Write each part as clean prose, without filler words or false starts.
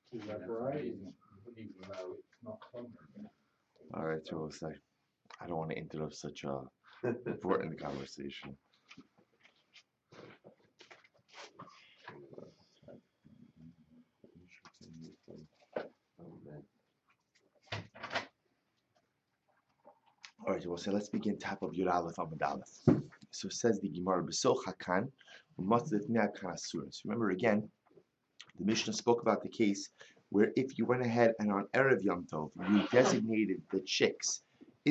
All right, so I don't want to interrupt such a important conversation. All right, well, so let's begin top of Yud Aleph Amud Aleph. So says the Gemara, B'soch hakan, u'matzlet ne'akan asurin. So remember again, the Mishnah spoke about the case where if you went ahead and on Erev Yom Tov, you designated the chicks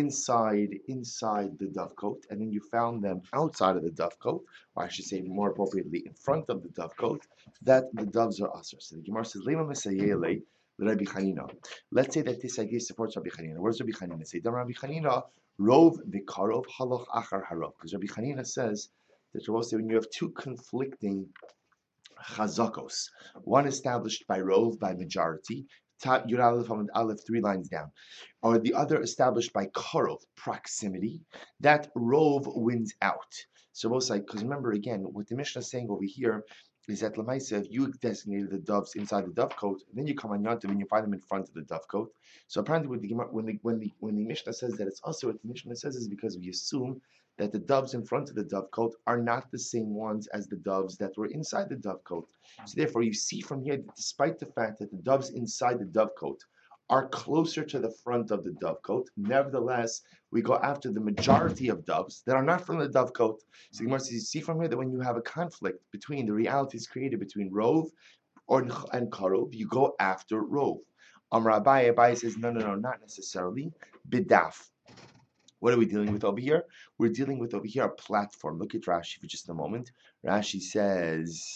inside the dovecote, and then you found them outside of the dovecote, or I should say more appropriately, in front of the dovecote, that the doves are asr. So the Gemara says, Lema Mesayele Rabbi Chanina. Let's say that this idea supports Rabbi Chanina. What does Rabbi Chanina say? Rabbi Chanina, Rov Vikarov Halach Achar Harov. Because Rabbi Chanina says that you will say when you have two conflicting chazakos, one established by rov, by majority, Yud Aleph Amud Aleph, 3 lines down, or the other established by karov, proximity, that rov wins out. So both sides, because remember again, what the Mishnah is saying over here is that Lamaisa, if you designated the doves inside the dovecote, and then you come on Yontiv and you find them in front of the dovecote. So apparently, when the Mishnah says that it's also what the Mishnah says is because we assume that the doves in front of the dovecote are not the same ones as the doves that were inside the dovecote. So therefore, you see from here that despite the fact that the doves inside the dovecote are closer to the front of the dovecote, nevertheless, we go after the majority of doves that are not from the dovecote. So Gemara says, you see from here that when you have a conflict between the realities created between rov and karov, you go after rov. Amar Abaye, Abaye says, no, not necessarily. Bidaf. What are we dealing with over here? We're dealing with over here a platform. Look at Rashi for just a moment. Rashi says,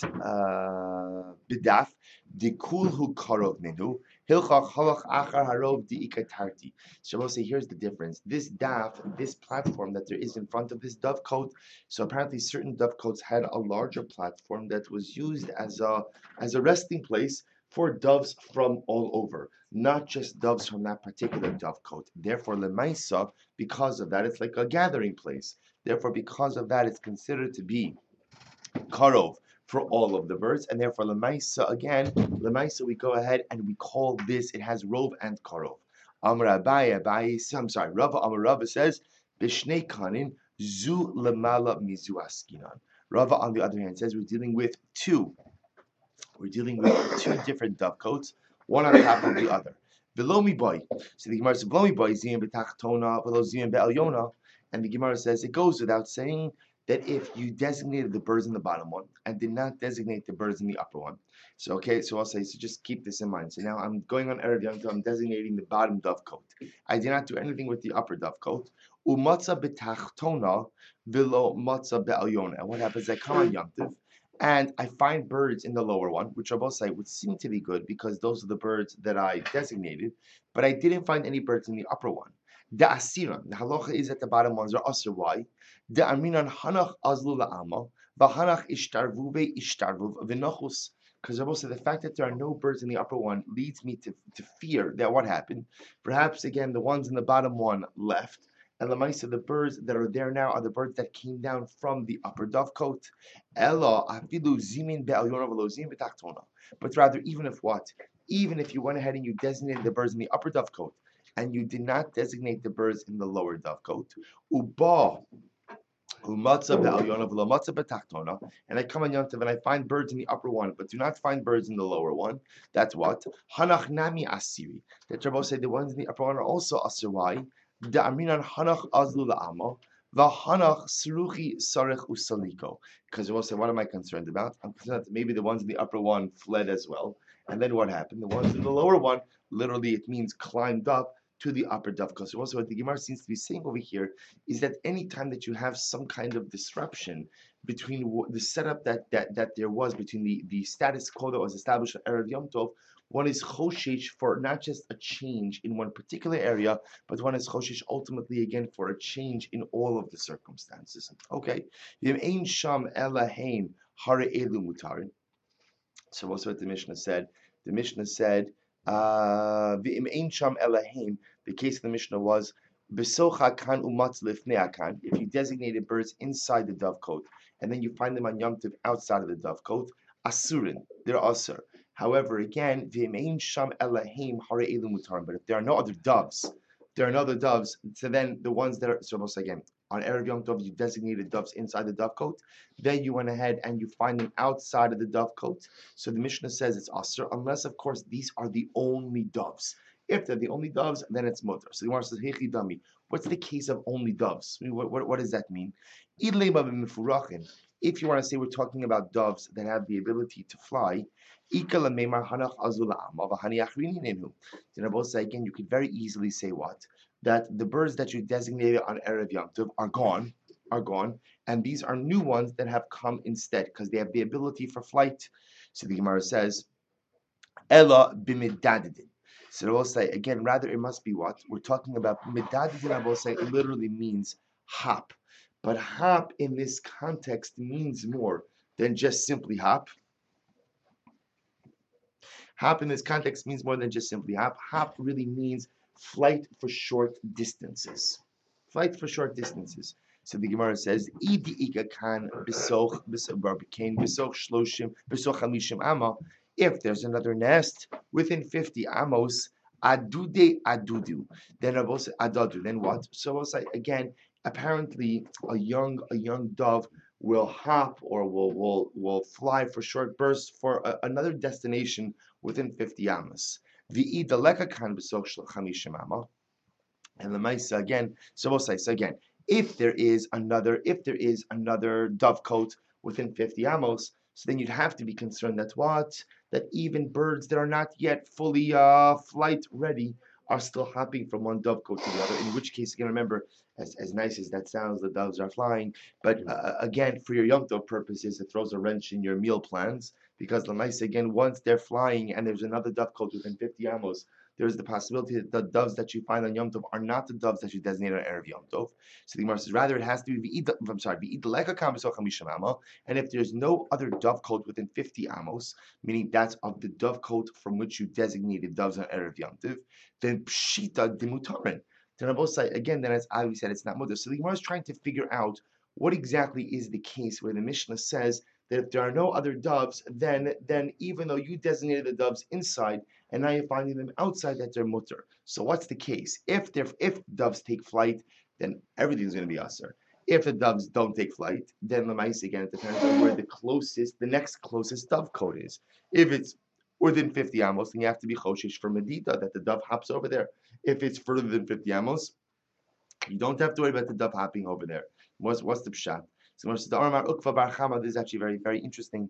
Bidaf, Dikulhu Karov Nenu, Hilchach Halach Achar Harov Diikatarti. So we'll say, here's the difference. This daf, this platform that there is in front of this dovecote, so apparently certain dovecotes had a larger platform that was used as a resting place for doves from all over, not just doves from that particular dovecote. Therefore, Lemaisa, because of that, it's like a gathering place. Therefore, because of that, it's considered to be karov for all of the birds, and therefore Lemaisa again, Lemaisa we go ahead and we call this, it has rov and karov. Amar Abaye, I'm sorry, Rava says, Bishnei kanin zu lemala mizu askinan. Rava on the other hand says we're dealing with two different dovecotes, one on top of the other. Velomi boy. So the Gemara says, Velomi boy, ziyim b'tachtona, velo ziyim be'elyona. And the Gemara says, it goes without saying that if you designated the birds in the bottom one and did not designate the birds in the upper one. So, okay, so I'll say, so just keep this in mind. So now I'm going on Erev Yom Tov, I'm designating the bottom dovecote. I did not do anything with the upper dovecote. Umatza b'tachtona, velo matza be'elyona. And what happens? I come on Yom Tov, and I find birds in the lower one, which I both say would seem to be good because those are the birds that I designated, but I didn't find any birds in the upper one. The asiran, the halacha is that the bottom ones are asr. Why? The aminan hanach azlu la'ama, v'hanach ishtarvu ve'ishtarvu v'nochus. Because I will say the fact that there are no birds in the upper one leads me to fear that what happened. Perhaps again the ones in the bottom one left. And Lamaisa, the birds that are there now are the birds that came down from the upper dovecote. Ella afilu zimin be'alyona v'lo zim b'tachtona. But rather, even if you went ahead and you designated the birds in the upper dovecote, and you did not designate the birds in the lower dovecote, uba umatza be'alyona v'lo matza b'tachtona, and I come on Yom Tov and I find birds in the upper one, but do not find birds in the lower one. That's what hanach nami asiri. That Rabbi said the ones in the upper one are also asir. Why? The aminan hanach azlu la'ama, v'hanach sruchi sarech usaliko. Because we'll say, what am I concerned about? I'm concerned that maybe the ones in the upper one fled as well. And then what happened? The ones in the lower one, literally it means climbed up to the upper dovecote. So also what the Gemara seems to be saying over here is that any time that you have some kind of disruption between the setup that there was between the status quo that was established at Erev Yom Tov, one is choshesh for not just a change in one particular area, but one is choshesh ultimately again for a change in all of the circumstances. Okay, Yim sham elahain hare elu mutarin. So what's what the Mishnah said? The Mishnah said, V'im ein sham elahain. The case of the Mishnah was, Besocha kan umatz lifnei akan. If you designated birds inside the dovecote, and then you find them on Yom Tov outside of the dovecote, asurin, they're asur. However, again, v'yemein sham elahim hare elu mutarim. But if there are no other doves, there are no other doves. So then the ones that are so most again on Erev Yom Tov, you designated doves inside the dovecote. Then you went ahead and you find them outside of the dovecote. So the Mishnah says it's asr, unless of course these are the only doves. If they're the only doves, then it's mutter. So the Gemara says, "Hechi dami." What's the case of only doves? I mean, what does that mean? If you want to say we're talking about doves that have the ability to fly, then again, you could very easily say what? That the birds that you designated on Erev Yom Tov are gone, and these are new ones that have come instead because they have the ability for flight. So the Gemara says, Ella b'midadidin. So I will say again, rather it must be what? We're talking about midadidin, I will say, literally means hop. But hop in this context means more than just simply hop. Hop in this context means more than just simply hop. Hop really means flight for short distances. Flight for short distances. So the Gemara says, if there's another nest within 50 amos, adude adudu, then adadu, then what? So I'll say again, apparently a young dove will hop or will fly for short bursts for another destination within 50 amos. And the Maisa again, so we'll say, so again, if there is another dovecote within 50 amos, so then you'd have to be concerned that what? That even birds that are not yet fully flight ready are still hopping from one dovecote to the other, in which case, again, remember, as nice as that sounds, the doves are flying, but again, for your Yom Tov purposes, it throws a wrench in your meal plans, because the mice, again, once they're flying and there's another dovecote within 50 amos, there's the possibility that the doves that you find on Yom Tov are not the doves that you designate on Erev Yom Tov. So the Gemara says, rather it has to be and if there's no other dovecote within 50 amos, meaning that's of the dovecote from which you designated doves on Erev Yom Tov, then pshita demutarin. Then on both sides, again, then as Ali said, it's not mutter. So the Gemara is trying to figure out what exactly is the case where the Mishnah says that if there are no other doves, then even though you designated the doves inside, and now you're finding them outside, that they're mutter. So what's the case? If doves take flight, then everything's going to be usher. If the doves don't take flight, then the mice again, it depends on where the next closest dovecote is. If it's within 50 amos, then you have to be choshesh for medita, that the dove hops over there. If it's further than 50 amos, you don't have to worry about the dove hopping over there. What's the pshat? So this is actually very, very interesting.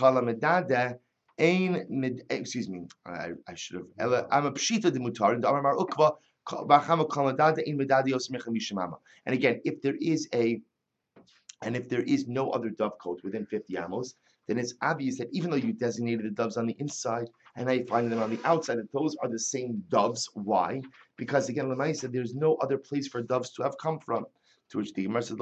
Excuse me, I should have. I'm a pshita de mutar, and Amar Ukva and again, if there is no other dovecote within 50 amos, then it's obvious that even though you designated the doves on the inside and now you find them on the outside, that those are the same doves. Why? Because again, Lamai said there's no other place for doves to have come from. To which the Gemara said,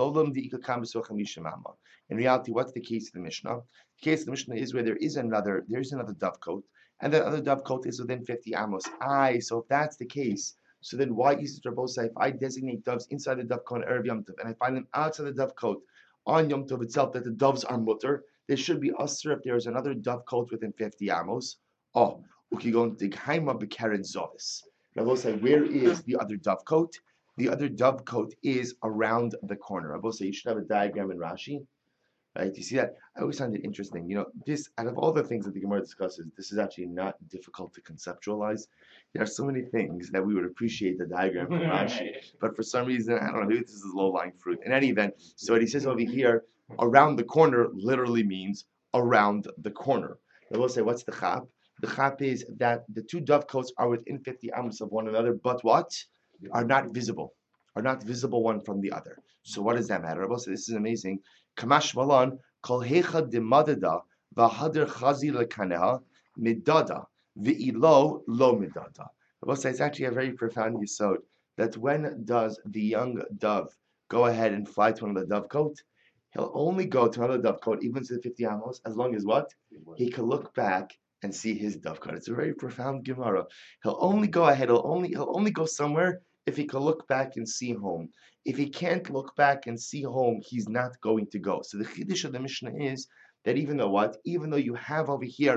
in reality, what's the case of the Mishnah? The case of the Mishnah is where there is another dovecote, and that other dovecote is within 50 amos. So if that's the case, so then why is it Rabbosa, if I designate doves inside the dovecote on Erev Yom Tov, and I find them outside the dovecote on Yom Tov itself, that the doves are mutter, there should be usher if there is another dovecote within 50 amos. Oh, Ukigon Dighaima Bekaren Zovis. Rabbosa, where is the other dovecote? The other dovecote is around the corner. Rabbosa, you should have a diagram in Rashi. Right? You see that? I always find it interesting. This, out of all the things that the Gemara discusses, this is actually not difficult to conceptualize. There are so many things that we would appreciate the diagram from Rashi, but for some reason, I don't know, maybe this is low-lying fruit. In any event, so what he says over here, around the corner, literally means around the corner. I will say, what's the chap? The chap is that the two dovecotes are within 50 amos of one another, but what? Are not visible one from the other. So what does that matter? I will say, this is amazing. Kamash Malan, Kol Hecha de Madada, Vahader Chazi Lekaneha, Midada, Vi'ilo Lo Midada. I will say it's actually a very profound yesod that when does the young dove go ahead and fly to another dovecote, he'll only go to another dovecote, even to the 50 amos, as long as what? He can look back and see his dovecote. It's a very profound Gemara. He'll only go ahead, he'll only go somewhere if he can look back and see home. If he can't look back and see home, he's not going to go. So the chiddush of the Mishnah is that even though you have over here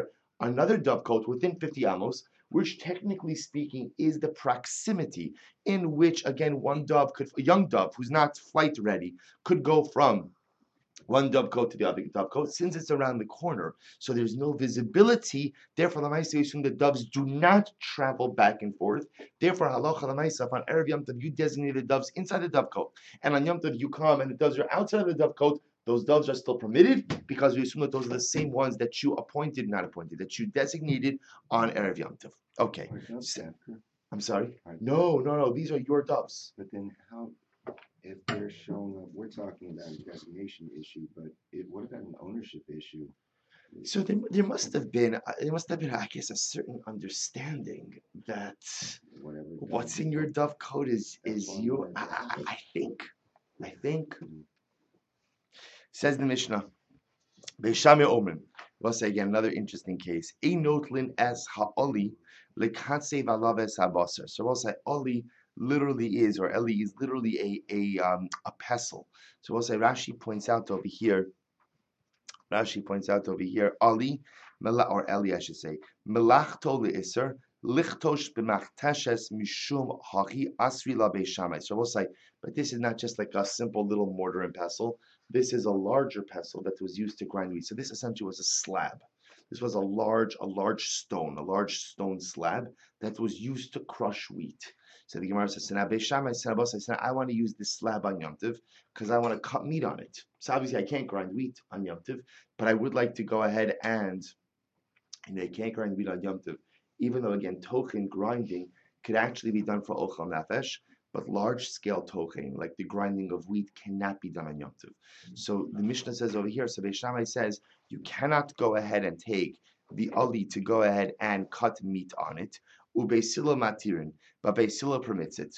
another dovecote within 50 amos, which technically speaking is the proximity in which, again, a young dove who's not flight ready, could go from one dovecote to the other dovecote, since it's around the corner, so there's no visibility. Therefore, Lamaisa, we assume the doves do not travel back and forth. Therefore, halacha Lamaisa, on Erev Yom Tov, you designate the doves inside the dovecote, and on Yom Tov you come and the doves are outside of the dovecote. Those doves are still permitted because we assume that those are the same ones that you that you designated on Erev Yom Tov. Okay. I'm sorry? No. These are your doves. But then how, if they're showing up, we're talking about a designation issue, but what about an ownership issue? So there must have been, I guess, a certain understanding that what's in your dove coat is you. I think. Says the Mishnah. Beishame Omen. We'll say again another interesting case. Einotlin as ha'oli lekatse valaves habasar. So we'll say oli literally is, or eli is literally a pestle. So we'll say Rashi points out over here. Ali, or Eli, I should say, Melachto le'isr, lichtosh b'machteshes mishum hachi asri la beishamai. So we'll say, but this is not just like a simple little mortar and pestle. This is a larger pestle that was used to grind wheat. So this essentially was a slab. This was a large stone slab that was used to crush wheat. So the Gemara says, I want to use this slab on Yom Tov because I want to cut meat on it. So obviously I can't grind wheat on Yom Tov, but I would like to go ahead and I can't grind wheat on Yom Tov, even though again tochen grinding could actually be done for Ochel Nefesh, but large scale tochen, like the grinding of wheat, cannot be done on Yom Tov. So the Mishnah says over here, so Beis Shammai says you cannot go ahead and take the ali to go ahead and cut meat on it. Beis Hillel matirin, but Beis Hillel permits it.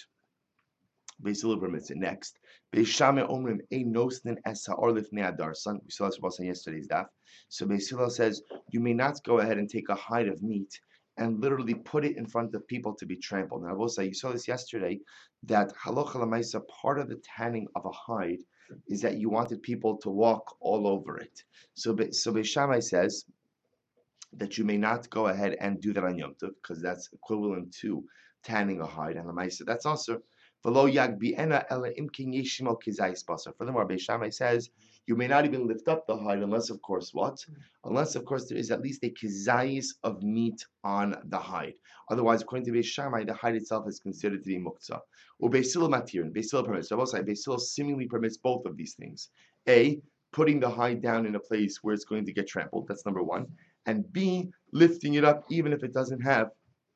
Next, Beis Shammai omrim ein nosnin es ha'or lifnei adarsan. We saw this about yesterday's daf. So Beis Hillel says you may not go ahead and take a hide of meat and literally put it in front of people to be trampled. Now, I will say, you saw this yesterday, that halacha l'maisa, part of the tanning of a hide is that you wanted people to walk all over it. So Beis Shammai says that you may not go ahead and do that on Yom Tov, because that's equivalent to tanning a hide. And l'maisa, that's also Furthermore, Beis Shammai says you may not even lift up the hide unless, of course, what? Unless, of course, there is at least a kizayis of meat on the hide. Otherwise, according to Beis Shammai, the hide itself is considered to be muktzah. Or Beis Hillel matir, Beis Hillel permits. So I will say Beis Hillel seemingly permits both of these things. A, putting the hide down in a place where it's going to get trampled. That's number one. And B, lifting it up even if it doesn't have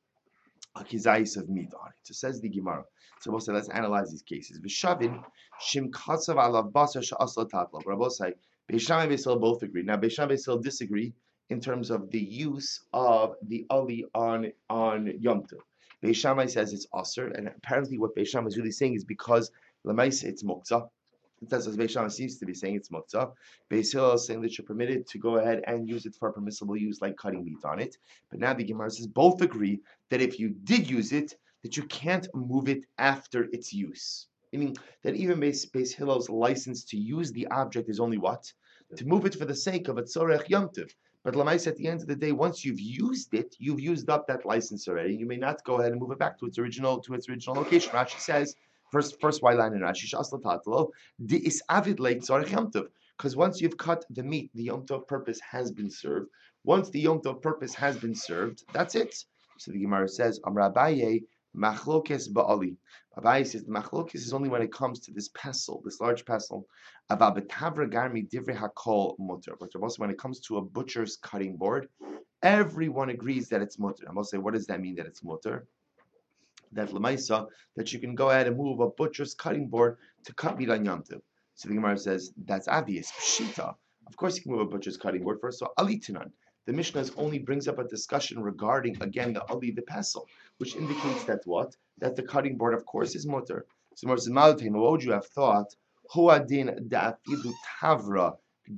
a kizayis of meat on it. So says the Gemara. So we'll say, let's analyze these cases. V'shavin shim katsav alav basar she'asla tatla. But I will say, Beis Shammai and Beis Hillel both agree. Now, Beis Shammai and Beis Hillel disagree in terms of the use of the ali on Yom Tov. Beis Shammai says it's asr, and apparently what Beis Shammai is really saying is because l'maisa it's muktzah. That's what Beis Shammai seems to be saying, it's muktzah. Beis Hillel is saying that you're permitted to go ahead and use it for permissible use, like cutting meat on it. But now the Gemara says both agree that if you did use it, that you can't move it after its use. Meaning that even Beis Hillel's license to use the object is only what? To move it for the sake of a tzorech Yom Tov. But Lamais, at the end of the day, once you've used it, you've used up that license already. You may not go ahead and move it back to its original location. Rashi says, first white line in Rashi, Shasla Tatlo, di is avid late tzorech Yom Tov. Because once you've cut the meat, the Yom Tov purpose has been served. Once the Yom Tov purpose has been served, that's it. So the Gemara says, Amar Abaye, Machlokes ba'ali. Abaye says the machlokes is only when it comes to this pestle, this large pestle. Ava betavra garmi divrei hakol mutter. But also when it comes to a butcher's cutting board, everyone agrees that it's mutter. I'm going to say, what does that mean that it's mutter? That lemaisa, that you can go ahead and move a butcher's cutting board to cut meat on Yom Tov. So the Gemara says that's obvious. Pshita. Of course you can move a butcher's cutting board first. So alitinan. The Mishnah only brings up a discussion regarding, again, the ali, the pestle, which indicates that what? That the cutting board, of course, is mutter. So what would you have thought? Huadin da'afidu tavra,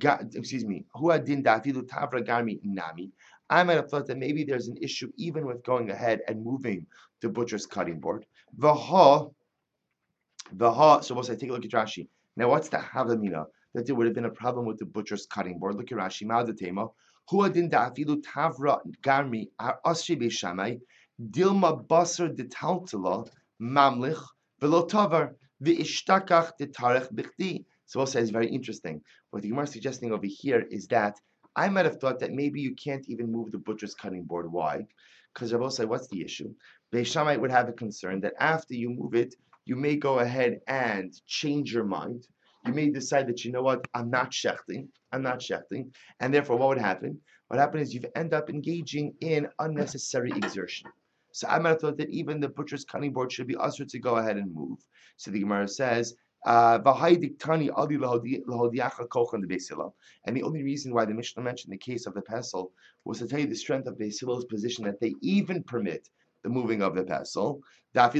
huadin da'afidu tavra garmi nami. I might have thought that maybe there's an issue even with going ahead and moving the butcher's cutting board. So we'll say, take a look at Rashi. Now, what's the havamina? That there would have been a problem with the butcher's cutting board. Look at Rashi. Huadin da'afilu tavra garmi ar asri beishamai dilma basar detaltala mamlich velo tavar v'ishtakach detarech bichdi. So also is very interesting. What the Gemara is suggesting over here is that I might have thought that maybe you can't even move the butcher's cutting board. Why? Because Rabbi say, what's the issue? Beis Shammai would have a concern that after you move it, you may go ahead and change your mind. You may decide that, you know what, I'm not shechting, and therefore what would happen? What happened is you end up engaging in unnecessary exertion. So I might have thought that even the butcher's cutting board should be ushered to go ahead and move. So the Gemara says, and the only reason why the Mishnah mentioned the case of the pestle was to tell you the strength of Beis Hillel's position that they even permit the moving of the pestle. That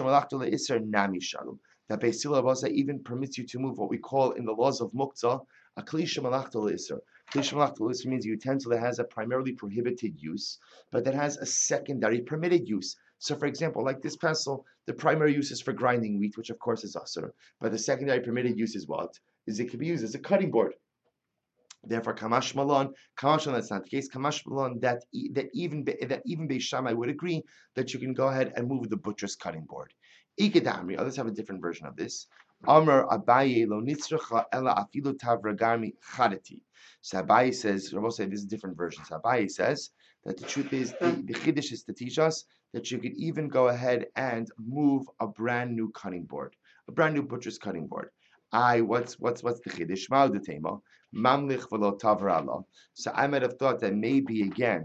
Beis Hillel even permits you to move what we call in the laws of Muktzah a klisha malachta l'isser. Klisha malachta l'isser means a utensil that has a primarily prohibited use, but that has a secondary permitted use. So, for example, like this pestle, the primary use is for grinding wheat, which of course is asur, but the secondary permitted use is what? Is it can be used as a cutting board. Therefore, Kamash Malon, that's not the case. Kamash Malon, that even Beis Shammai would agree that you can go ahead and move the butcher's cutting board. Ikadamri, others have a different version of this. Amr Abaye lo nitzracha ela afilu tavragarmi chadati. So Abaye says, Rabbi say this is different versions. Abaye says that the truth is the chiddush is to teach us that you could even go ahead and move a brand new cutting board, a brand new butcher's cutting board. What's the chiddush? Ma'udetema mamlich v'lo tavrala. So I might have thought that maybe again,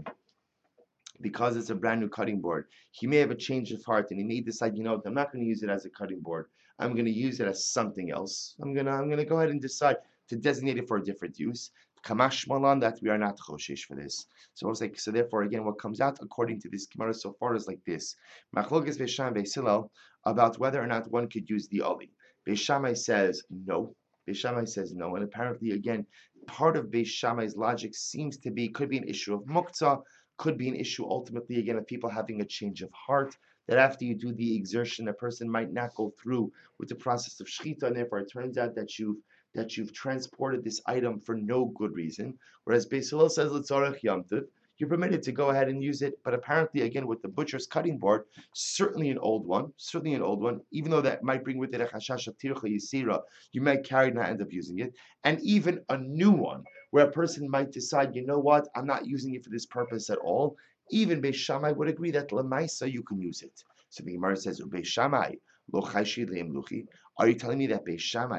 because it's a brand new cutting board, he may have a change of heart and he may decide, you know, I'm not going to use it as a cutting board. I'm going to use it as something else. I'm gonna go ahead and decide to designate it for a different use. Kamash malan, that we are not choshesh for this. So I was like, so therefore, again, what comes out according to this Gemara so far is like this: Machlokes Beis Shammai Beis Hillel about whether or not one could use the oli. Beis Shammai says no. Beis Shammai says no, and apparently, again, part of Beis Shammai's logic seems to be could be an issue of muktzah, could be an issue ultimately again of people having a change of heart. That after you do the exertion, a person might not go through with the process of shechita, and therefore it turns out that you've transported this item for no good reason. Whereas Beis Hillel says l'tzarech yamtiv, you're permitted to go ahead and use it, but apparently again with the butcher's cutting board, certainly an old one, even though that might bring with it a chashash of tircha yisira, you might carry and not end up using it, and even a new one where a person might decide, you know what, I'm not using it for this purpose at all. Even Beis Shammai would agree that lemaisa you can use it. So the Gemara says, Beis Shammai lo chayshi leim luchi. Are you telling me that Beis Shammai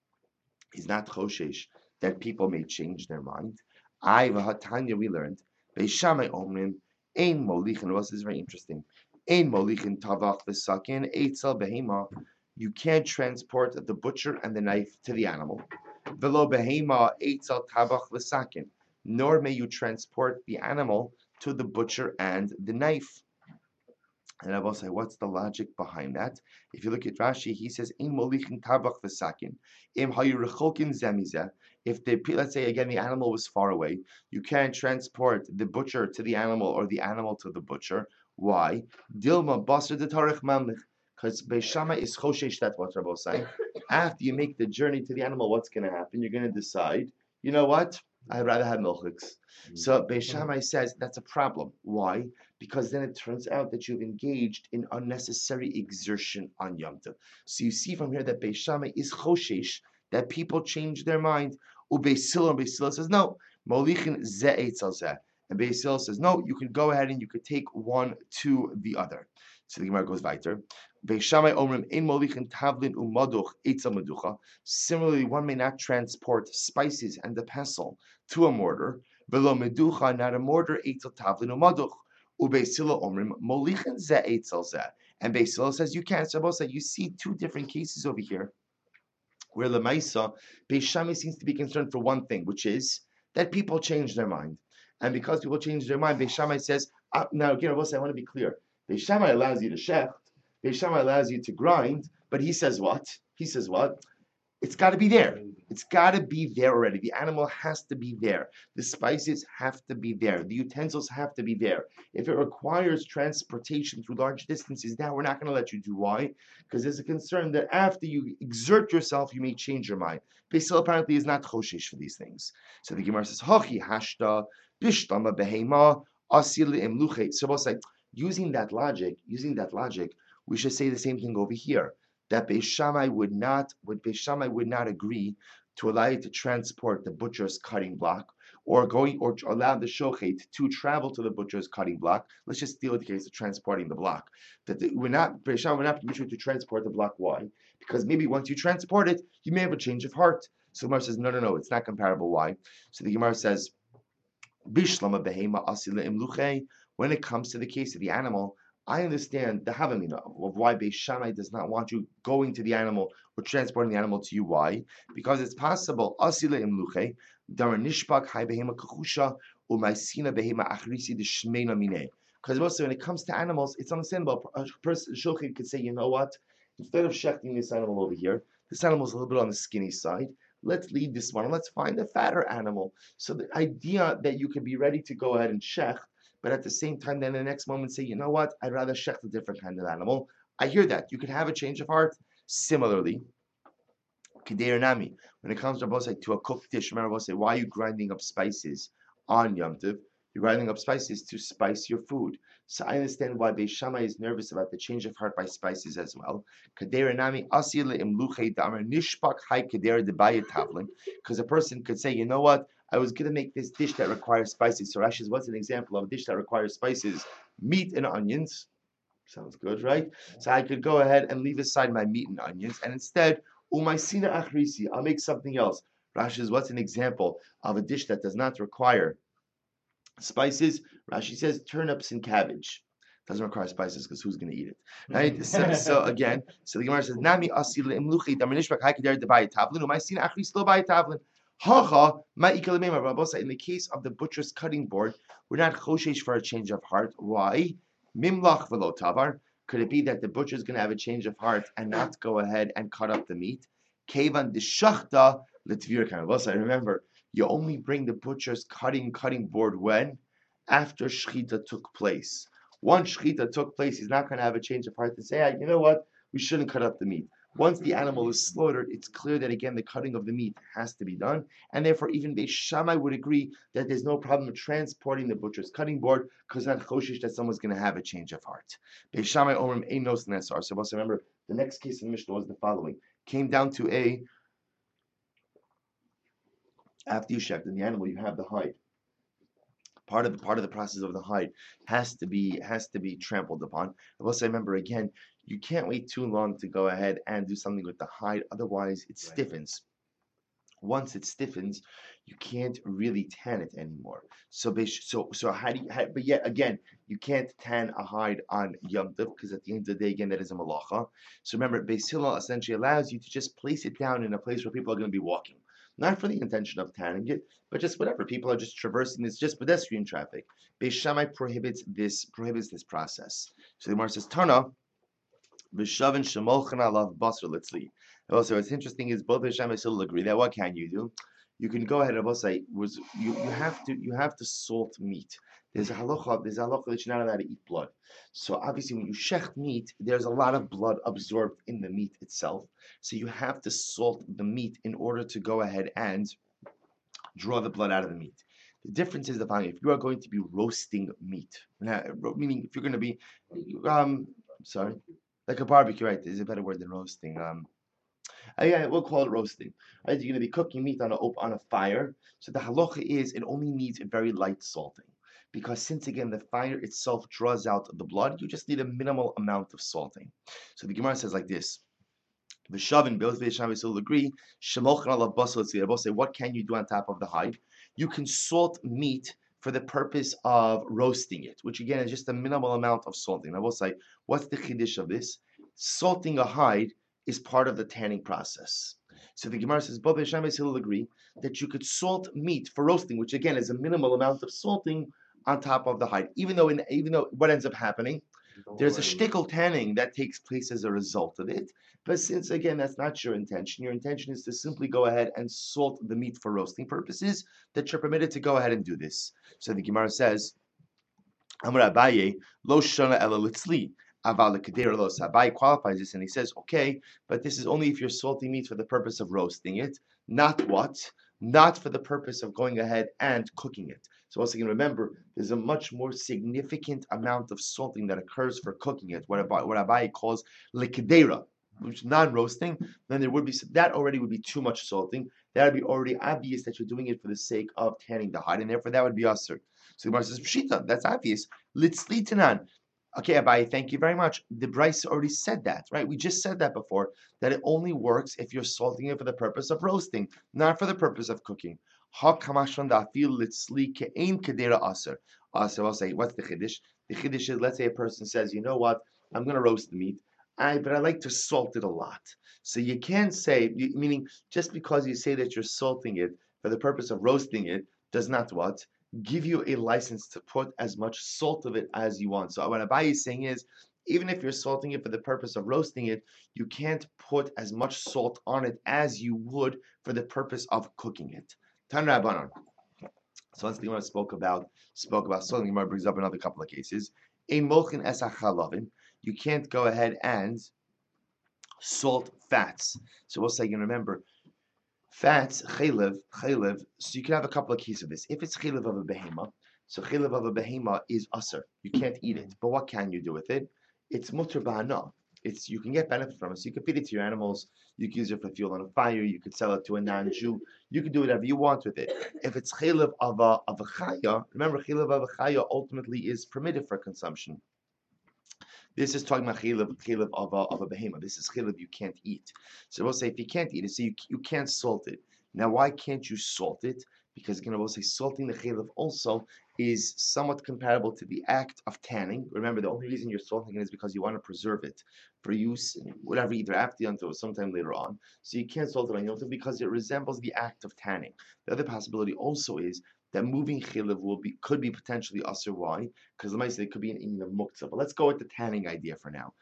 is not choshesh that people may change their mind? I v'hatanya we learned Beis Shammai omrim ein molichin. This is very interesting. Ein molichin tavach v'sakin eitzel behema. You can't transport the butcher and the knife to the animal. Velo behema eitzel tavach v'sakin. Nor may you transport the animal to the butcher and the knife. And I will say, what's the logic behind that? If you look at Rashi, he says, "Im molichin tabach v'sakin, im hayurichokin zemizeh." If let's say again, the animal was far away, you can't transport the butcher to the animal or the animal to the butcher. Why? Dilma basar detarech mamlich. Because Beis Shammai is choshesh. That's what Rabbi was saying. After you make the journey to the animal, what's going to happen? You're going to decide, you know what? I'd rather have milchiks. So Beis Shammai says that's a problem. Why? Because then it turns out that you've engaged in unnecessary exertion on Yom Tov. So you see from here that Beis Shammai is choshesh, that people change their mind. Beis Hillel says no. Molichin ze eitzel zeh. And Beis Hillel says no. You can go ahead and you could take one to the other. So the Gemara goes weiter. Beis Shammai omrim ein molichin tavlin umaduch eitzel meducha. Similarly, one may not transport spices and the pestle to a mortar. Velo meducha, not a mortar, eitzel tavlin umaduch. Ubeis Hillel omrim molichin ze eitzel zeh. And Beis Hillel says you can't. So both say you see two different cases over here, where Lemaisa, Beis Shammai seems to be concerned for one thing, which is that people change their mind. And because people change their mind, Beis Shammai says, now again, I want to be clear. Beis Shammai allows you to shecht, Beis Shammai allows you to grind, but he says what? It's got to be there. It's got to be there already. The animal has to be there. The spices have to be there. The utensils have to be there. If it requires transportation through large distances, now we're not going to let you do. Why? Because there's a concern that after you exert yourself, you may change your mind. Beis Hillel apparently is not choshesh for these things. So the Gemara says, Hochi hashta Bishlama behema asil imluche. So we'll say, using that logic, we should say the same thing over here. That Beis Shammai would not agree to allow you to transport the butcher's cutting block, or allow the shochet to travel to the butcher's cutting block. Let's just deal with the case of transporting the block. Beis Shammai would not permit you to transport the block. Why? Because maybe once you transport it, you may have a change of heart. So the Gemara says, no, it's not comparable. Why? So the Gemara says, Bishlama behema asila imluche. When it comes to the case of the animal, I understand the havamina of why Beis Shammai does not want you going to the animal or transporting the animal to you. Why? Because it's possible asila imluche dara nishbak hai behema kachusha umaisina behema achrisi de shmeina mine. Because also when it comes to animals, it's understandable. A person shochet could say, you know what? Instead of shechting this animal over here, this animal's a little bit on the skinny side. Let's leave this one. Let's find a fatter animal. So the idea that you can be ready to go ahead and shech, but at the same time, then the next moment say, you know what? I'd rather shech a different kind of animal. I hear that. You can have a change of heart. Similarly, Kedei Nami, when it comes to a cooked dish, remember why are you grinding up spices on Yom Tov? You're grinding up spices to spice your food. So I understand why Beis Shammai is nervous about the change of heart by spices as well. Because a person could say, you know what, I was going to make this dish that requires spices. So Rashi, what's an example of a dish that requires spices? Meat and onions. Sounds good, right? So I could go ahead and leave aside my meat and onions, and instead, umaisina achrisi, I'll make something else. Rashi, what's an example of a dish that does not require spices? Rashi says turnips and cabbage. Doesn't require spices because who's going to eat it, right? So again, so the Gemara says, "Nami asil imluchi daminishbak haikader debayit tavlin umaisina achris lo bayit tavlin." Hacha ma'ikalemema. Rabbi, in the case of the butcher's cutting board, we're not choshesh for a change of heart. Why? Mimlach velo tavar. Could it be that the butcher is going to have a change of heart and not go ahead and cut up the meat? Kevan deshachta letvir kan. I remember you only bring the butcher's cutting board when? After shechita took place. Once shechita took place, he's not going to have a change of heart to say, hey, you know what? We shouldn't cut up the meat. Once the animal is slaughtered, it's clear that again the cutting of the meat has to be done, and therefore even Beis Shammai would agree that there's no problem with transporting the butcher's cutting board because not choshish that someone's going to have a change of heart. Beis Shammai omrim ein nos nesar. So also remember the next case in the Mishnah was the following: came down to after you shechted the animal, you have the hide. Part of the process of the hide has to be trampled upon. I will say, remember again, you can't wait too long to go ahead and do something with the hide, otherwise it stiffens. Once it stiffens, you can't really tan it anymore. So but yet again, you can't tan a hide on Yom Tov because at the end of the day, again, that is a malacha. So remember, Beis Hillel essentially allows you to just place it down in a place where people are going to be walking. Not for the intention of tanning it, but just whatever. People are just traversing this, just pedestrian traffic. Beis Shammai prohibits this process. So the Gemara says, Tana, v'shavin shemolchan alav basar litzli. Also, what's interesting is both Beis Shammai still agree that what can you do? You can go ahead and say you have to salt meat. There's a halacha that you're not allowed to eat blood. So obviously, when you shecht meat, there's a lot of blood absorbed in the meat itself. So you have to salt the meat in order to go ahead and draw the blood out of the meat. The difference is the following: if you are going to be roasting meat, meaning if you're going to be, like a barbecue, right? Is a better word than roasting. Yeah, we'll call it roasting. Right? You're going to be cooking meat on a fire. So the halacha is it only needs a very light salting. Because since again the fire itself draws out the blood, you just need a minimal amount of salting. So the Gemara says like this: V'shavin both Beis Shammai will agree. Shemolchan alav basar litzli. Both say, what can you do on top of the hide? You can salt meat for the purpose of roasting it, which again is just a minimal amount of salting. I will say, what's the chiddush of this? Salting a hide is part of the tanning process. So the Gemara says, both Beis Shammai will agree that you could salt meat for roasting, which again is a minimal amount of salting on top of the hide. Even though what ends up happening, there's a shtickle tanning that takes place as a result of it. But since again that's not your intention is to simply go ahead and salt the meat for roasting purposes, that you're permitted to go ahead and do this. So the Gemara says, Amar Abaye, lo shana ela litzli. Abai qualifies this and he says, okay, but this is only if you're salting meat for the purpose of roasting it, not for the purpose of going ahead and cooking it. So once again, remember, there's a much more significant amount of salting that occurs for cooking it, what Abaye calls likidera, which is non-roasting. Then there would be that already would be too much salting. That would be already obvious that you're doing it for the sake of tanning the hide, and therefore that would be usher. So the Gemara says, Pshita, that's obvious. Litzlitanan. Okay, Abaye, thank you very much. The Bryce already said that, right? We just said that before, that it only works if you're salting it for the purpose of roasting, not for the purpose of cooking. Ha kamashon da'afil litzli ke'ein kedera aser. So I'll say, what's the chiddush? The chiddush is, let's say a person says, you know what, I'm going to roast the meat, but I like to salt it a lot. So you can't say, meaning just because you say that you're salting it for the purpose of roasting it, does not what? Give you a license to put as much salt of it as you want. So what Abaye is saying is, even if you're salting it for the purpose of roasting it, you can't put as much salt on it as you would for the purpose of cooking it. Tan Rabbanon. So once the Gemara spoke about salting, the Gemara brings up another couple of cases. Ein molchin es hachalavin. You can't go ahead and salt fats. So we'll say, you remember, fats, chaylev. So you can have a couple of cases of this. If it's chaylev of a behema, so chaylev of a behema is usser. You can't eat it. But what can you do with it? It's mutter b'hana. You can get benefit from it. So you can feed it to your animals. You can use it for fuel on a fire. You could sell it to a non-Jew. You can do whatever you want with it. If it's chaylev of a chaya, remember chaylev of a chaya ultimately is permitted for consumption. This is talking about chaylev of a behema. This is chaylev you can't eat. So we'll say if you can't eat it, so you can't salt it. Now why can't you salt it? Because again, we'll say salting the chaylev also is somewhat comparable to the act of tanning. Remember, the only reason you're salting it is because you want to preserve it for use, whatever, either after Yom Tov or sometime later on. So you can't salt it on Yom Tov because it resembles the act of tanning. The other possibility also is that moving chaylev could be potentially usher. Why? Because it could be an inyan of muktzah. But let's go with the tanning idea for now.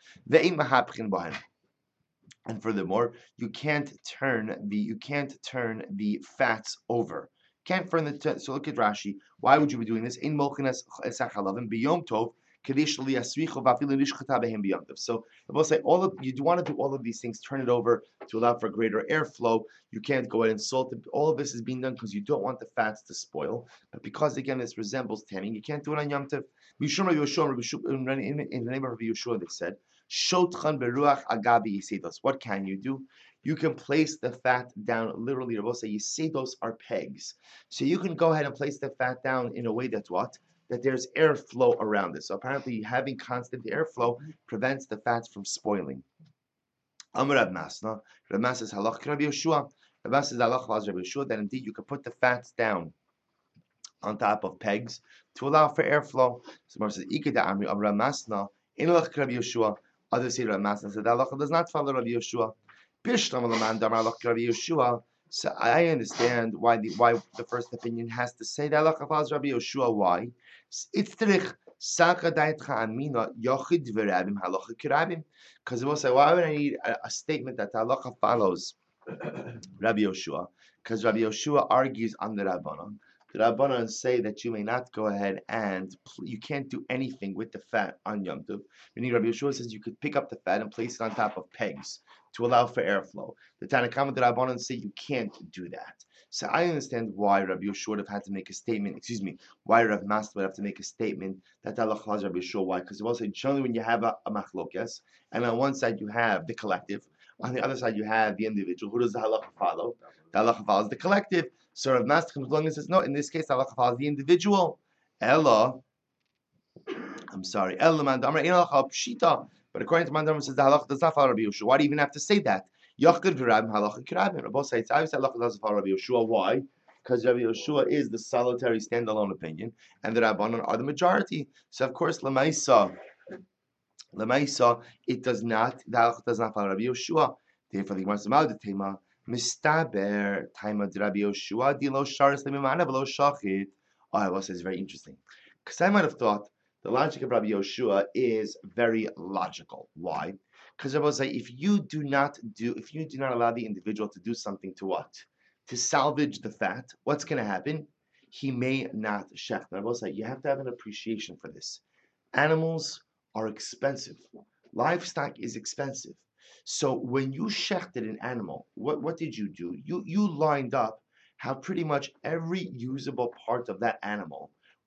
And furthermore, you can't turn the fats over. Can't turn the so look at Rashi. Why would you be doing this? In molchinas esachalavim biyom tov. So we'll say you want to do all of these things, turn it over to allow for greater airflow. You can't go ahead and salt it. All of this is being done because you don't want the fats to spoil. But because again this resembles tanning, you can't do it on Yom Tov. In the name of Rabbi Yeshua, they said, Shotchan beruach agabi yisedos. What can you do? You can place the fat down. Literally, Rabbi say yisedos are pegs. So you can go ahead and place the fat down in a way that's what? That there's airflow around it. So apparently having constant airflow prevents the fats from spoiling. Amar Rav Masna. Rav Masna says halach Rabbi Yeshua. Rav Masna says halach Rabbi Yeshua that indeed you can put the fats down on top of pegs to allow for airflow. So Mar says Ikeda Amri Amar Rav Masna in halach Rabbi Yeshua. Others say Rav Masna said halach does not follow Rabbi Yeshua. Bishlam Laman Damar halach Rabbi Yeshua. So I understand why the first opinion has to say that halach follows Rabbi Yeshua. Why? It's trich saka daitcha amina yochid v'rabim halacha kirabim. Because we'll say, why would I need a statement that halacha follows Rabbi Yeshua? Because Rabbi Yeshua argues on the Rabbanon. The Rabbanon say that you may not go ahead and you can't do anything with the fat on Yom Tov. Meaning Rabbi Yeshua says you could pick up the fat and place it on top of pegs to allow for airflow. The Tanakhama, the Rabbanon say you can't do that. So I understand why Rabbi Yeshua would have had to make a statement. Why Rav Masna would have to make a statement that Allah calls Rabbi Yeshua. Why? Because it will say generally when you have a machlokes, and on one side you have the collective, on the other side you have the individual. Who does the halacha follow? The halacha follows the collective. So Rav Masna comes along and says, no, in this case the halacha follows the individual. Ella Mandamar in halacha pshita. But according to Mandamar, says the halacha does not follow Rabbi Yeshua. Why do you even have to say that? Yachid v'rabim halacha kirabim. Rabbi say it's obviously halacha doesn't follow Rabbi Yeshua. Why? Because Rabbi Yeshua is the solitary standalone opinion, and the Rabbanon are the majority. So of course, Lamaisa, it does not. The halacha does not follow Rabbi Yeshua. Therefore, the Gemara says, "Ma'od tema mistaber taima Rabbi Yeshua dilo sharis lemimana v'lo shachit." Oh, I will say it's very interesting because I might have thought the logic of Rabbi Yeshua is very logical. Why? Because I will say if you do not allow the individual to do something to what? To salvage the fat, what's going to happen? He may not shecht. I will say you have to have an appreciation for this. Animals are expensive. Livestock is expensive. So when you shechted an animal, what did you do? You lined up how pretty much every usable part of that animal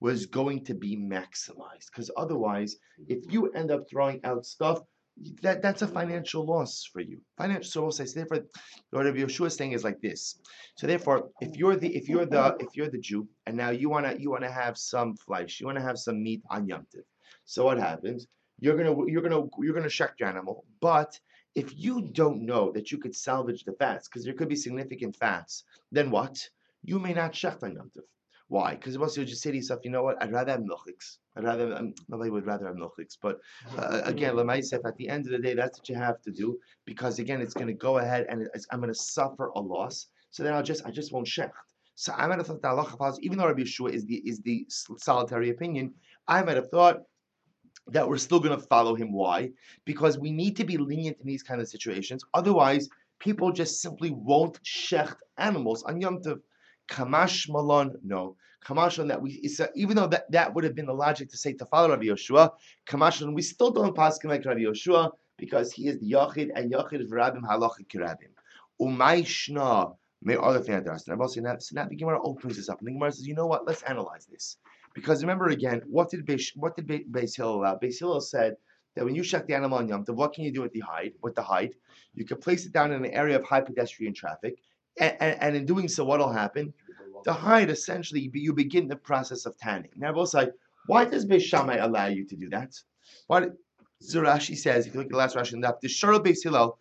was going to be maximized. Because otherwise, if you end up throwing out stuff, that's a financial loss for you. Financial. So we'll say. So therefore, what Rabbi Yeshua is saying is like this. So therefore, if you're the Jew, and now you wanna have some flesh, you wanna have some meat on Yom Tov. So what happens? You're gonna check your animal, but if you don't know that you could salvage the fats, because there could be significant fats, then what? You may not shecht on Yom Tov. Why? Because once you just say to yourself, you know what? I'd rather have milchiks. Nobody would rather have milchiks. But again, Lamaisef, at the end of the day, that's what you have to do. Because again, it's going to go ahead and I'm going to suffer a loss. So then I just won't shecht. So I might have thought that halacha follows, even though Rabbi Yeshua is the solitary opinion, I might have thought that we're still going to follow him. Why? Because we need to be lenient in these kind of situations. Otherwise, people just simply won't shecht animals on Yom Tov. Kamash Malon, no. Kamash on that even though that would have been the logic to say to follow Rabbi Yeshua, Kamash on we still don't pass like Rabbi Yeshua because he is the Yachid and Yachid v'Rabim halachic Kirabim. Umay Shna may other thing addressed. And I'm also now the Gemara opens this up and the Gemara says, you know what? Let's analyze this. Because remember again, what did Beis Hillel allow? Beis Hillel said that when you check the animal on Yom Tov, what can you do with the hide? You can place it down in an area of high pedestrian traffic, and in doing so, what will happen? The hide essentially you begin the process of tanning. Now, both sides, why does Beis Shammai allow you to do that? Why? So Rashi says, if you look at the last Rashi in that, the Shara Beis Hillel,